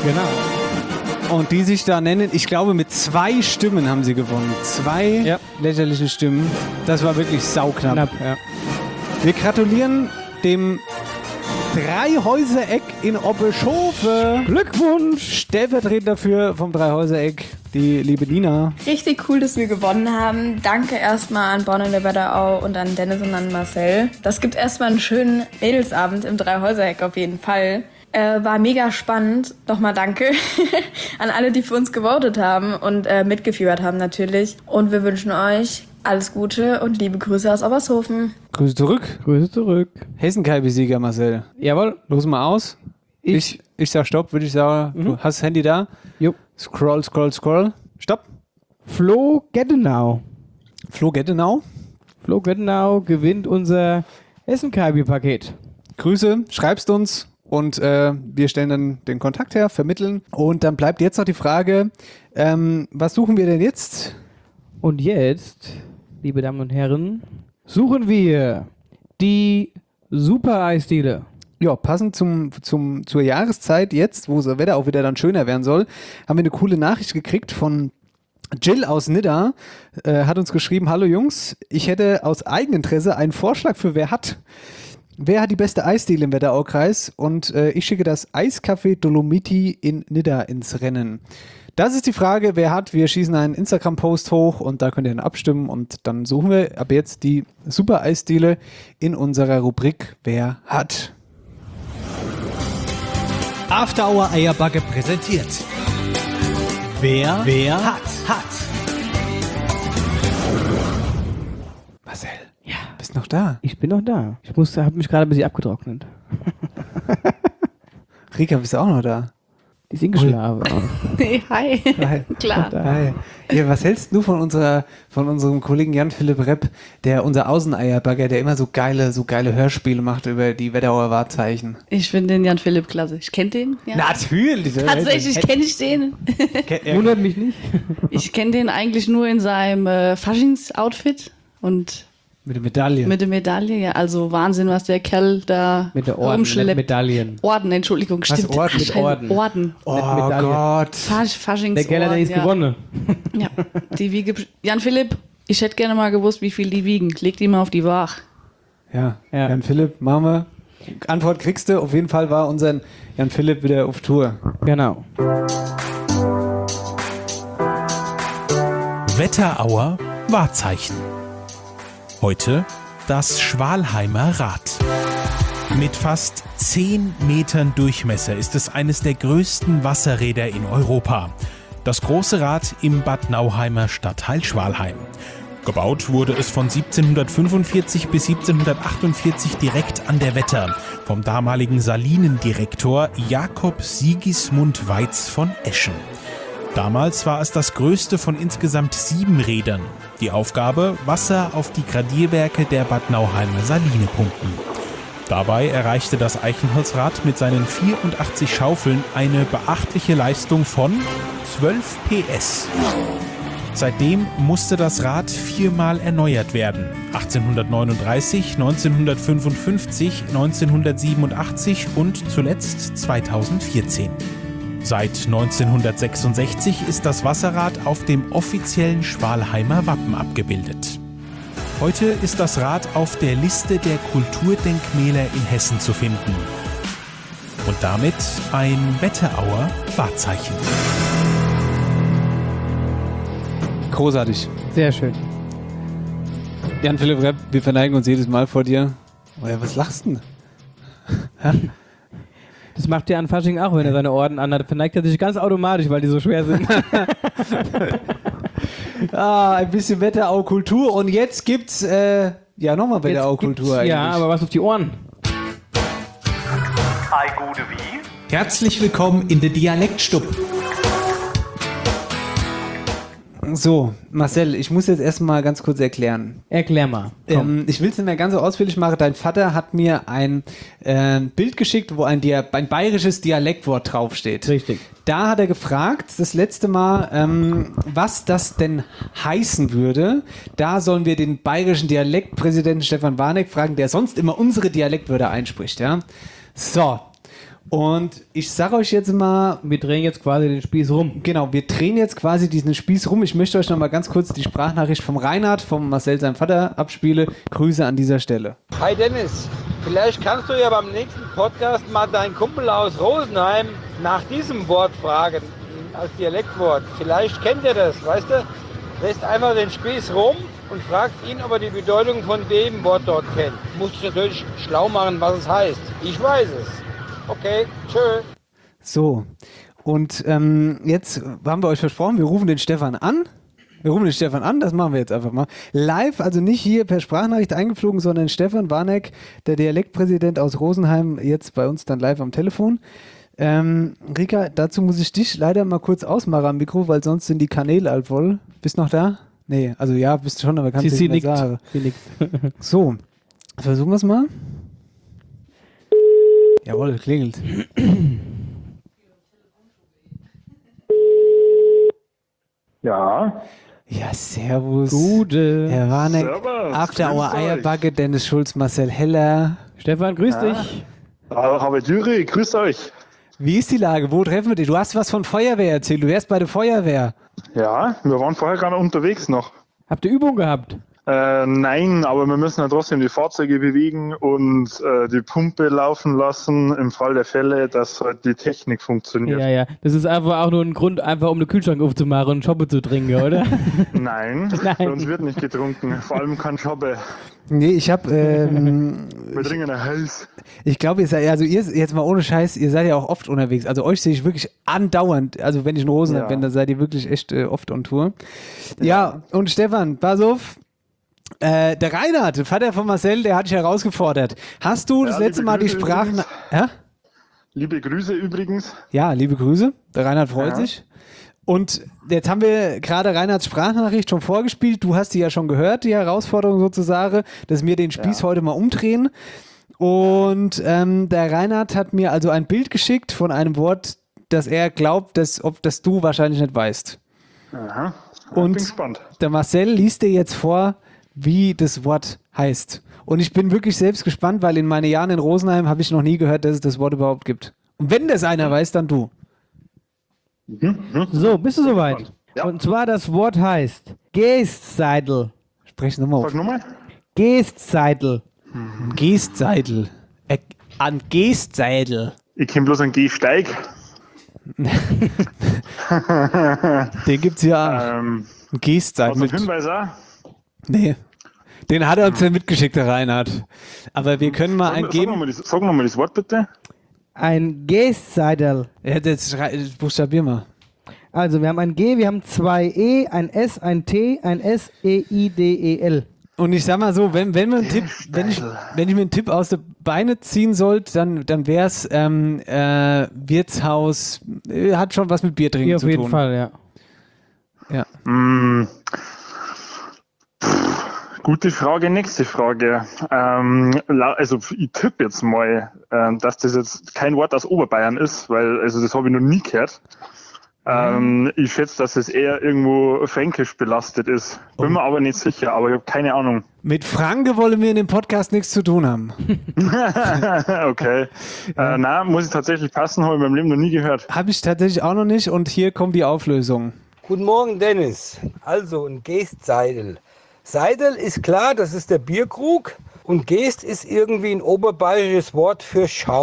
Speaker 5: Genau.
Speaker 4: Und die sich da nennen, ich glaube mit 2 Stimmen haben sie gewonnen. 2 lächerliche Stimmen. Das war wirklich sauknapp.
Speaker 5: Knapp, ja.
Speaker 4: Wir gratulieren dem Dreihäusereck in Oppershofen.
Speaker 5: Glückwunsch!
Speaker 4: Stellvertretend dafür vom Dreihäusereck, die liebe Nina.
Speaker 15: Richtig cool, dass wir gewonnen haben. Danke erstmal an Bonn in der Wetterau und an Dennis und an Marcel. Das gibt erstmal einen schönen Mädelsabend im Dreihäusereck auf jeden Fall. War mega spannend. Nochmal danke an alle, die für uns gewotet haben und mitgefiebert haben natürlich. Und wir wünschen euch alles Gute und liebe Grüße aus Oppershofen.
Speaker 4: Grüße zurück.
Speaker 5: Grüße zurück.
Speaker 4: Hessen-Kalbi-Sieger, Marcel.
Speaker 5: Jawohl.
Speaker 4: Los mal aus. Ich sag Stopp, würde ich sagen. Du hast das Handy da.
Speaker 5: Jo.
Speaker 4: Scroll. Stopp.
Speaker 5: Flo Gettenau.
Speaker 4: Flo Gettenau
Speaker 5: gewinnt unser Hessen-Kalbi-Paket.
Speaker 4: Grüße, schreibst uns und wir stellen dann den Kontakt her, vermitteln. Und dann bleibt jetzt noch die Frage, was suchen wir denn jetzt?
Speaker 5: Und jetzt, liebe Damen und Herren, suchen wir die Super-Eisdiele.
Speaker 4: Ja, passend zur Jahreszeit jetzt, wo das Wetter auch wieder dann schöner werden soll, haben wir eine coole Nachricht gekriegt von Jill aus Nidda. Hat uns geschrieben, hallo Jungs, ich hätte aus Eigeninteresse einen Vorschlag für wer hat. Wer hat die beste Eisdiele im Wetteraukreis? Und ich schicke das Eiscafé Dolomiti in Nidda ins Rennen. Das ist die Frage, wer hat. Wir schießen einen Instagram-Post hoch und da könnt ihr dann abstimmen und dann suchen wir ab jetzt die Super Eisdiele in unserer Rubrik Wer hat.
Speaker 8: After Hour Eierbacke präsentiert. Wer hat.
Speaker 4: Marcel, bist noch da?
Speaker 5: Ich bin noch da. Ich habe mich gerade ein bisschen abgetrocknet.
Speaker 4: Rika, bist du auch noch da?
Speaker 5: Die sind geschlafen.
Speaker 12: Hi. Klar.
Speaker 4: Hi. Ja, was hältst du von unserem Kollegen Jan-Philipp Repp, der unser Außeneierbagger, der immer so geile Hörspiele macht über die Wetterauer Wahrzeichen?
Speaker 12: Ich finde den Jan-Philipp klasse. Ich kenne den. Ja.
Speaker 4: Natürlich.
Speaker 12: Tatsächlich kenne ich den.
Speaker 5: Wundert mich nicht.
Speaker 12: Ich kenne den eigentlich nur in seinem Faschings-Outfit und
Speaker 4: mit der Medaille.
Speaker 12: Mit der Medaille, ja. Also Wahnsinn, was der Kerl da
Speaker 5: mit der Orden,
Speaker 12: rumschleppt.
Speaker 5: Medaillen.
Speaker 12: Orden, Entschuldigung,
Speaker 4: was
Speaker 12: stimmt.
Speaker 5: Orden? Mit Orden.
Speaker 12: Orden.
Speaker 4: Oh Gott.
Speaker 12: Faschings.
Speaker 5: Der Kerl hat nichts gewonnen.
Speaker 12: Ja, die Wiege. Jan-Philipp, ich hätte gerne mal gewusst, wie viel die wiegen. Leg die mal auf die Waage.
Speaker 4: Ja. Jan-Philipp, machen wir. Antwort kriegst du. Auf jeden Fall war unser Jan-Philipp wieder auf Tour.
Speaker 5: Genau.
Speaker 16: Wetterauer Wahrzeichen. Heute das Schwalheimer Rad. Mit fast 10 Metern Durchmesser ist es eines der größten Wasserräder in Europa. Das große Rad im Bad Nauheimer Stadtteil Schwalheim. Gebaut wurde es von 1745 bis 1748 direkt an der Wetter vom damaligen Salinendirektor Jakob Sigismund Weiz von Eschen. Damals war es das größte von insgesamt 7 Rädern. Die Aufgabe, Wasser auf die Gradierwerke der Bad Nauheimer Saline pumpen. Dabei erreichte das Eichenholzrad mit seinen 84 Schaufeln eine beachtliche Leistung von 12 PS. Seitdem musste das Rad 4-mal erneuert werden. 1839, 1955, 1987 und zuletzt 2014. Seit 1966 ist das Wasserrad auf dem offiziellen Schwalheimer Wappen abgebildet. Heute ist das Rad auf der Liste der Kulturdenkmäler in Hessen zu finden. Und damit ein Wetterauer Wahrzeichen.
Speaker 4: Großartig.
Speaker 5: Sehr schön.
Speaker 4: Jan-Philipp Repp, wir verneigen uns jedes Mal vor dir. Oh ja, was lachst du denn?
Speaker 5: Das macht er an Fasching auch, wenn er seine Orden anhat. Verneigt er sich ganz automatisch, weil die so schwer sind.
Speaker 4: Ein bisschen Wetterau-Kultur. Und jetzt gibt's nochmal Wetterau-Kultur eigentlich.
Speaker 5: Ja, aber was auf die Ohren?
Speaker 11: Hi, gute wie?
Speaker 8: Herzlich willkommen in der Dialektstub.
Speaker 4: So, Marcel, ich muss jetzt erstmal ganz kurz erklären.
Speaker 5: Erklär mal.
Speaker 4: Ich will es nicht mehr ganz so ausführlich machen. Dein Vater hat mir ein Bild geschickt, wo ein bayerisches Dialektwort draufsteht.
Speaker 5: Richtig.
Speaker 4: Da hat er gefragt, das letzte Mal, was das denn heißen würde. Da sollen wir den bayerischen Dialektpräsidenten Stefan Warneck fragen, der sonst immer unsere Dialektwörter einspricht. Ja? So. Und ich sage euch jetzt mal...
Speaker 5: Wir drehen jetzt quasi den Spieß rum.
Speaker 4: Genau, wir drehen jetzt quasi diesen Spieß rum. Ich möchte euch noch mal ganz kurz die Sprachnachricht vom Reinhard, vom Marcel, seinem Vater, abspielen. Grüße an dieser Stelle.
Speaker 17: Hi Dennis, vielleicht kannst du ja beim nächsten Podcast mal deinen Kumpel aus Rosenheim nach diesem Wort fragen, als Dialektwort. Vielleicht kennt er das, weißt du? Lässt einfach den Spieß rum und fragt ihn, ob er die Bedeutung von dem Wort dort kennt. Muss ich natürlich schlau machen, was es heißt. Ich weiß es. Okay, tschö.
Speaker 4: So, und jetzt haben wir euch versprochen, wir rufen den Stefan an. Das machen wir jetzt einfach mal. Live, also nicht hier per Sprachnachricht eingeflogen, sondern Stefan Warneck, der Dialektpräsident aus Rosenheim, jetzt bei uns dann live am Telefon. Rika, dazu muss ich dich leider mal kurz ausmachen am Mikro, weil sonst sind die Kanäle all voll. Bist du noch da? Nee, also ja, bist schon, aber kannst du nicht mehr sagen.
Speaker 5: Sie nickt.
Speaker 4: So, versuchen wir es mal. Jawohl, klingelt.
Speaker 18: Ja.
Speaker 4: Ja, servus.
Speaker 5: Gute.
Speaker 4: Herr Warneck.
Speaker 18: Servus.
Speaker 4: After
Speaker 18: Grüß
Speaker 4: Hour
Speaker 18: euch.
Speaker 4: Eierbacke, Dennis Schulz, Marcel Heller.
Speaker 5: Stefan, grüß dich.
Speaker 18: Habe Jüri, grüß euch.
Speaker 4: Wie ist die Lage? Wo treffen wir dich? Du hast was von Feuerwehr erzählt. Du wärst bei der Feuerwehr.
Speaker 18: Ja, wir waren vorher gerade unterwegs noch.
Speaker 5: Habt ihr Übung gehabt?
Speaker 18: Nein, aber wir müssen ja trotzdem die Fahrzeuge bewegen und die Pumpe laufen lassen im Fall der Fälle, dass halt die Technik funktioniert.
Speaker 5: Ja. Das ist einfach auch nur ein Grund, einfach um den Kühlschrank aufzumachen und Schoppe zu trinken, oder?
Speaker 18: Nein, bei uns wird nicht getrunken. Vor allem kein Schoppe.
Speaker 4: Nee, ich hab...
Speaker 18: Wir trinken ein Hals.
Speaker 4: Ich glaube, ihr jetzt mal ohne Scheiß, ihr seid ja auch oft unterwegs. Also euch sehe ich wirklich andauernd. Also wenn ich in Rosenheim bin, dann seid ihr wirklich echt oft on Tour. Ja, und Stefan, pass auf. Der Reinhard, der Vater von Marcel, der hat dich herausgefordert. Hast du das letzte Mal die Sprachen... Ja?
Speaker 18: Liebe Grüße übrigens.
Speaker 4: Ja, liebe Grüße. Der Reinhard freut sich. Und jetzt haben wir gerade Reinhards Sprachnachricht schon vorgespielt. Du hast die ja schon gehört, die Herausforderung sozusagen, dass wir den Spieß heute mal umdrehen. Und der Reinhard hat mir also ein Bild geschickt von einem Wort, das er glaubt, dass du wahrscheinlich nicht weißt.
Speaker 18: Aha.
Speaker 4: Und
Speaker 18: bin gespannt.
Speaker 4: Der Marcel liest dir jetzt vor, wie das Wort heißt. Und ich bin wirklich selbst gespannt, weil in meinen Jahren in Rosenheim habe ich noch nie gehört, dass es das Wort überhaupt gibt. Und wenn das einer weiß, dann du.
Speaker 5: So, bist du soweit? Ja. Und zwar das Wort heißt Geestseidel.
Speaker 4: Sprech nochmal auf.
Speaker 18: Sag nochmal.
Speaker 5: Geestseidel.
Speaker 4: Geestseidel. An Geestseidel.
Speaker 18: Ich kenne bloß einen Gehsteig.
Speaker 4: Den gibt's ja. Geestseidel.
Speaker 18: Mit Hinweis auch?
Speaker 4: Nee. Den hat er uns ja mitgeschickt, der Reinhard. Aber wir können mal eingeben.
Speaker 18: Sag nochmal das Wort bitte.
Speaker 5: Ein Geestseidel.
Speaker 4: Ja, das buchstabier mal.
Speaker 5: Also, wir haben ein G, wir haben zwei E, ein S, ein T, ein S, E, I, D, E, L.
Speaker 4: Und ich sag mal so, wenn ich mir einen Tipp aus der Beine ziehen sollte, dann wäre es Wirtshaus, hat schon was mit Bier trinken zu tun.
Speaker 5: Auf jeden Fall, ja.
Speaker 4: Ja.
Speaker 18: Gute Frage, nächste Frage. Also ich tippe jetzt mal, dass das jetzt kein Wort aus Oberbayern ist, weil also das habe ich noch nie gehört. Ich schätze, dass es eher irgendwo fränkisch belastet ist. Bin mir aber nicht sicher, aber ich habe keine Ahnung.
Speaker 4: Mit Franke wollen wir in dem Podcast nichts zu tun haben.
Speaker 18: Okay. Na, muss ich tatsächlich passen, habe ich in meinem Leben noch nie gehört.
Speaker 4: Habe ich tatsächlich auch noch nicht und hier kommt die Auflösung.
Speaker 17: Guten Morgen, Dennis. Also ein Geestseidel. Seidel ist klar, das ist der Bierkrug. Und Geest ist irgendwie ein oberbayerisches Wort für Schaum.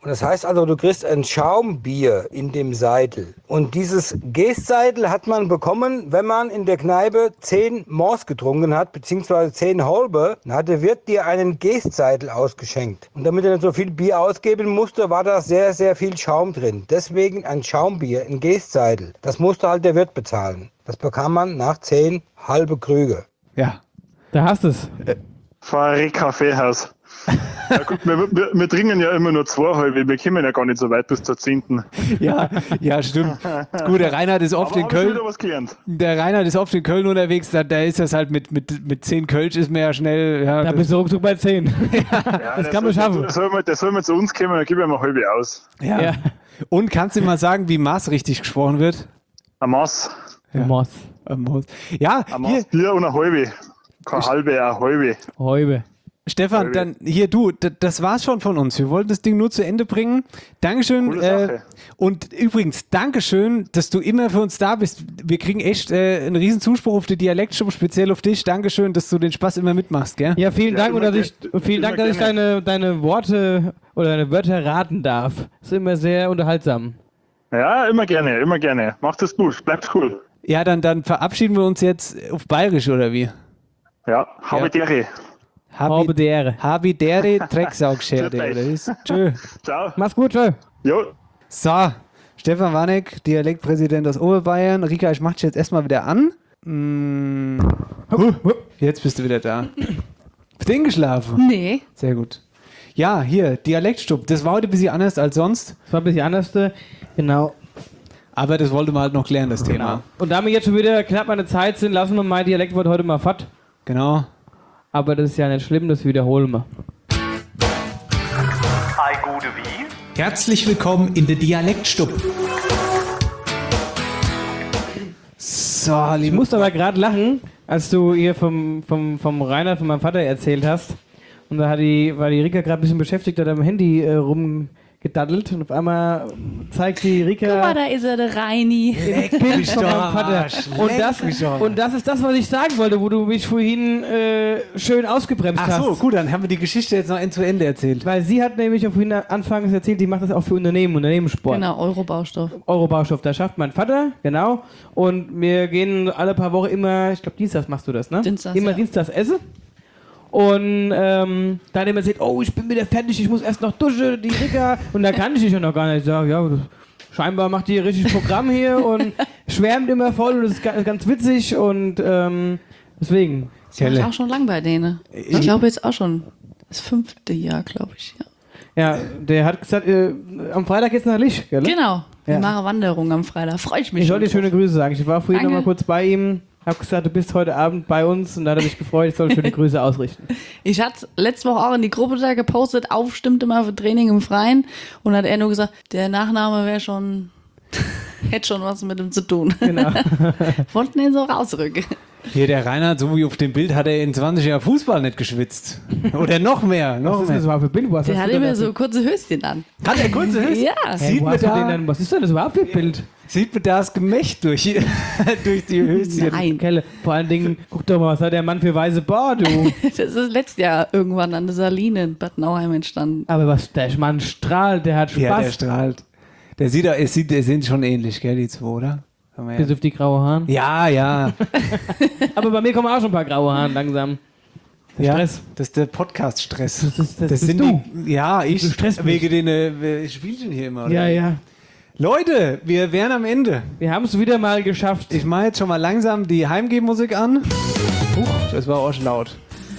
Speaker 17: Und das heißt also, du kriegst ein Schaumbier in dem Seidel. Und dieses Geestseidel hat man bekommen, wenn man in der Kneipe 10 Mors getrunken hat, beziehungsweise 10 Holbe. Dann hat der Wirt dir einen Geestseidel ausgeschenkt. Und damit er nicht so viel Bier ausgeben musste, war da sehr, sehr viel Schaum drin. Deswegen ein Schaumbier, ein Geestseidel. Das musste halt der Wirt bezahlen. Das bekam man nach 10 halbe Krüge.
Speaker 4: Ja.
Speaker 5: Da hast du es.
Speaker 18: Fahrrad Kaffeehaus. Ja, gut, wir trinken ja immer nur 2 halbe, wir kommen ja gar nicht so weit bis zur 10.
Speaker 4: Ja, stimmt. Gut, der Reinhard ist oft in Köln.
Speaker 18: Wieder was gelernt.
Speaker 4: Der Reinhard ist oft in Köln unterwegs, da ist das halt mit 10 Kölsch ist mir ja schnell. Ja,
Speaker 5: Da bist du ruckzuck bei 10. Das kann man schaffen.
Speaker 18: Der soll mal zu uns kommen, dann geben wir mal halbe aus.
Speaker 4: Ja. Und kannst du mal sagen, wie Maß richtig gesprochen wird?
Speaker 18: Ein Maß.
Speaker 4: Ja.
Speaker 5: Maß.
Speaker 4: Ja,
Speaker 18: ein Maß Bier und eine halbe. Keine halbe, eine halbe.
Speaker 5: Halbe.
Speaker 4: Stefan, dann hier du, das war's schon von uns. Wir wollten das Ding nur zu Ende bringen. Dankeschön. Und übrigens, Dankeschön, dass du immer für uns da bist. Wir kriegen echt einen riesen Zuspruch auf die Dialektstube, speziell auf dich. Dankeschön, dass du den Spaß immer mitmachst, gell?
Speaker 5: Ja, vielen Dank, dass ich deine Worte oder deine Wörter raten darf. Das ist immer sehr unterhaltsam.
Speaker 18: Ja, immer gerne, immer gerne. Macht es gut, bleibt cool.
Speaker 4: Ja, dann verabschieden wir uns jetzt auf Bayerisch, oder wie?
Speaker 18: Ja, Habedere.
Speaker 4: Habedere, Drecksaugscherde. Tschö.
Speaker 18: Ciao.
Speaker 5: Mach's gut, tschö.
Speaker 18: Jo.
Speaker 4: So, Stefan Warneck, Dialektpräsident aus Oberbayern. Rika, ich mach dich jetzt erstmal wieder an. Jetzt bist du wieder da. Bist du hingeschlafen?
Speaker 12: Nee.
Speaker 4: Sehr gut. Ja, hier, Dialektstub. Das war heute ein bisschen anders als sonst.
Speaker 5: Das war ein bisschen anders, genau.
Speaker 4: Aber das wollte man halt noch klären, das Thema.
Speaker 5: Und da wir jetzt schon wieder knapp an der Zeit sind, lassen wir mein Dialektwort heute mal fort.
Speaker 4: Genau.
Speaker 5: Aber das ist ja nicht schlimm, das wiederholen wir.
Speaker 11: Ei gute wie?
Speaker 8: Herzlich willkommen in der Dialektstub.
Speaker 4: So,
Speaker 5: ich musste aber gerade lachen, als du hier vom Reinhard, von meinem Vater erzählt hast. Und da war die Rika gerade ein bisschen beschäftigt, hat am Handy rumgedaddelt. Und auf einmal zeigt die Rika...
Speaker 12: Guck mal, da ist er, der Reini.
Speaker 5: Und das ist das, was ich sagen wollte, wo du mich vorhin schön ausgebremst hast.
Speaker 4: Ach so, gut, dann haben wir die Geschichte jetzt noch zu Ende erzählt.
Speaker 5: Weil sie hat nämlich vorhin anfangs erzählt, die macht das auch für Unternehmenssport.
Speaker 12: Genau, Eurobaustoff.
Speaker 5: Eurobaustoff, da schafft mein Vater, genau. Und wir gehen alle paar Wochen immer, ich glaube Dienstags machst du das, ne? Dienstags essen. Und dann immer erzählt, oh, ich bin wieder fertig, ich muss erst noch duschen, die Rika. Und da kann ich dich ja noch gar nicht. Ich sage, ja, scheinbar macht die richtig Programm hier und schwärmt immer voll und das ist ganz witzig und deswegen.
Speaker 12: Das mache ich auch schon lang bei denen. Ich glaube jetzt auch schon das 5. Jahr, glaube ich.
Speaker 5: Ja, der hat gesagt, am Freitag geht's nach Lich, gell?
Speaker 12: Genau, wir
Speaker 5: Ja.
Speaker 12: machen Wanderung am Freitag. Freue ich mich.
Speaker 5: Ich soll dir schöne Grüße sagen. Ich war vorhin noch
Speaker 12: Danke.
Speaker 5: mal kurz bei ihm. Hab gesagt, du bist heute Abend bei uns und da hat er mich gefreut, ich soll schöne Grüße ausrichten.
Speaker 12: Ich hatte letzte Woche auch in die Gruppe da gepostet, aufstimmte mal für Training im Freien und hat er nur gesagt, der Nachname wäre schon, hätte schon was mit ihm zu tun.
Speaker 5: Genau.
Speaker 12: Wollten ihn so rausrücken.
Speaker 4: Hier, der Reinhard, so wie auf dem Bild, hat er in 20 Jahren Fußball nicht geschwitzt. Oder noch mehr.
Speaker 5: Was ist das überhaupt für Bild?
Speaker 12: Der hat immer so kurze Höschen an.
Speaker 4: Hat er kurze Höschen?
Speaker 12: Ja.
Speaker 4: Sieht man da,
Speaker 5: was ist denn das überhaupt für ein Bild?
Speaker 4: Sieht man da das Gemächt durch die Höschen?
Speaker 12: Nein.
Speaker 5: Kelle. Vor allen Dingen, guck doch mal, was hat der Mann für weiße Bar, du?
Speaker 12: Das ist letztes Jahr irgendwann an der Saline in Bad Nauheim entstanden.
Speaker 5: Aber was, der Mann strahlt, der hat Spaß.
Speaker 4: Ja, der strahlt. Der sind schon ähnlich, gell, die zwei, oder?
Speaker 5: Bis auf die graue Haare?
Speaker 4: Ja, ja.
Speaker 5: Aber bei mir kommen auch schon ein paar graue Haare langsam.
Speaker 4: Ja,
Speaker 5: Stress.
Speaker 4: das ist der Podcast-Stress.
Speaker 5: Das
Speaker 4: sind
Speaker 5: bist du.
Speaker 4: Ja, ich.
Speaker 5: Du stresst mich.
Speaker 4: Wegen den Spielchen hier immer. Oder?
Speaker 5: Ja, ja.
Speaker 4: Leute, wir wären am Ende.
Speaker 5: Wir haben es wieder mal geschafft.
Speaker 4: Ich mache jetzt schon mal langsam die Heimgehmusik an. Das war auch schon laut.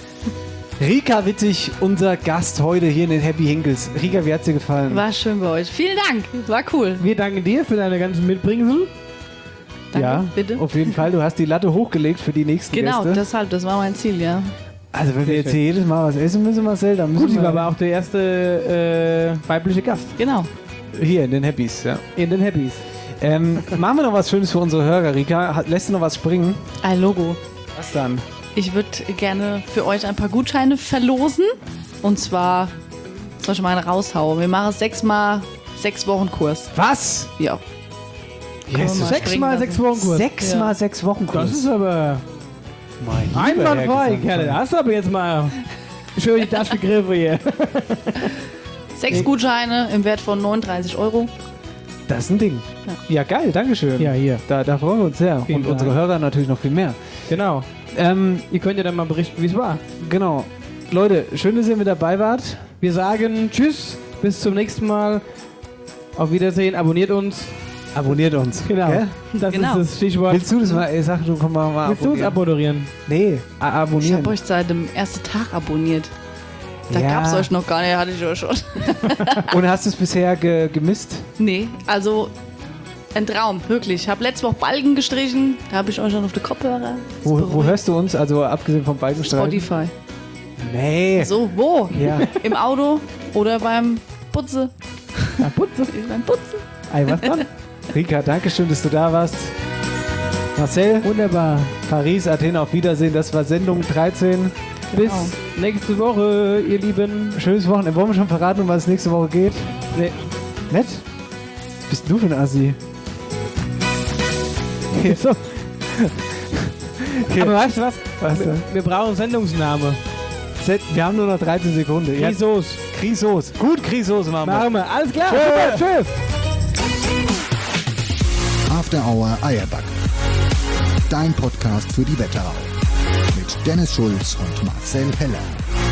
Speaker 4: Rika Wittig, unser Gast heute hier in den Happy Hinkels. Rika, wie hat's dir gefallen?
Speaker 12: War schön bei euch. Vielen Dank. War cool.
Speaker 5: Wir danken dir für deine ganzen Mitbringsel.
Speaker 12: Danke,
Speaker 4: ja,
Speaker 12: bitte.
Speaker 4: Auf jeden Fall. Du hast die Latte hochgelegt für die nächsten
Speaker 12: Genau,
Speaker 4: Gäste.
Speaker 12: deshalb, das war mein Ziel, ja.
Speaker 4: Also wenn wir jetzt hier jedes Mal was essen müssen, Marcel, dann müssen
Speaker 5: Gut, sie
Speaker 4: wir...
Speaker 5: war aber auch der erste weibliche Gast.
Speaker 12: Genau.
Speaker 4: Hier in den Happys, ja.
Speaker 5: In den Happys.
Speaker 4: Machen wir noch was Schönes für unsere Hörer, Rika. Lässt du noch was springen?
Speaker 12: Ein Logo.
Speaker 4: Was dann?
Speaker 12: Ich würde gerne für euch ein paar Gutscheine verlosen. Und zwar, soll ich mal einen raushauen? Wir machen 6x6 Wochen Kurs.
Speaker 4: Was?
Speaker 12: Ja.
Speaker 4: Yes.
Speaker 5: 6x6 Wochen Kurs.
Speaker 4: 6x6 Wochen Kurs.
Speaker 5: Das ist aber einwandfrei, Kerle. Da hast du aber jetzt mal schön die Tasche gegriffen hier.
Speaker 12: 6 Gutscheine im Wert von 39 €.
Speaker 4: Das ist ein Ding. Ja, geil, Dankeschön.
Speaker 5: Ja, hier.
Speaker 4: Da freuen wir uns sehr.
Speaker 5: Vielen
Speaker 4: Und
Speaker 5: Dank.
Speaker 4: unsere Hörer natürlich noch viel mehr.
Speaker 5: Genau. Ihr könnt ja dann mal berichten, wie es war.
Speaker 4: Genau. Leute, schön, dass ihr mit dabei wart.
Speaker 5: Wir sagen Tschüss, bis zum nächsten Mal. Auf Wiedersehen, abonniert uns.
Speaker 4: Abonniert uns.
Speaker 5: Genau.
Speaker 4: Gell?
Speaker 5: Das ist das Stichwort.
Speaker 4: Willst du das mal? Ich sag, du komm mal
Speaker 5: Willst du uns abmoderieren?
Speaker 4: Nee,
Speaker 12: Ich
Speaker 4: abonnieren.
Speaker 12: habe euch seit dem ersten Tag abonniert. Da
Speaker 4: Ja.
Speaker 12: gab's euch noch gar nicht, hatte ich euch schon.
Speaker 4: Und hast du es bisher gemisst?
Speaker 12: Nee, also ein Traum, wirklich. Ich habe letzte Woche Balken gestrichen, da habe ich euch schon auf die Kopfhörer.
Speaker 4: Wo hörst du uns? Also abgesehen vom Balkenstreifen?
Speaker 12: Spotify.
Speaker 4: Nee.
Speaker 12: So, wo?
Speaker 4: Ja.
Speaker 12: Im Auto oder beim Putze.
Speaker 5: Putze?
Speaker 12: Beim Putzen.
Speaker 5: Ei, was dann?
Speaker 4: Rika, danke schön, dass du da warst. Marcel.
Speaker 5: Wunderbar.
Speaker 4: Paris, Athen, auf Wiedersehen. Das war Sendung 13.
Speaker 5: Bis nächste Woche, ihr Lieben.
Speaker 4: Schönes Wochenende. Wollen wir schon verraten, um was es nächste Woche geht?
Speaker 5: Nee.
Speaker 4: Nett? Was bist du für ein Assi?
Speaker 5: So. Aber weißt du was?
Speaker 4: Was denn?
Speaker 5: Wir brauchen einen Sendungsname.
Speaker 4: Wir haben nur noch 13 Sekunden.
Speaker 5: Krisos.
Speaker 4: Krisos. Gut, Krisos machen wir.
Speaker 5: Machen wir. Alles klar.
Speaker 4: Tschö.
Speaker 5: Tschüss.
Speaker 2: After Hour Eierback. Dein Podcast für die Wetterau. Mit Dennis Schulz und Marcel Heller.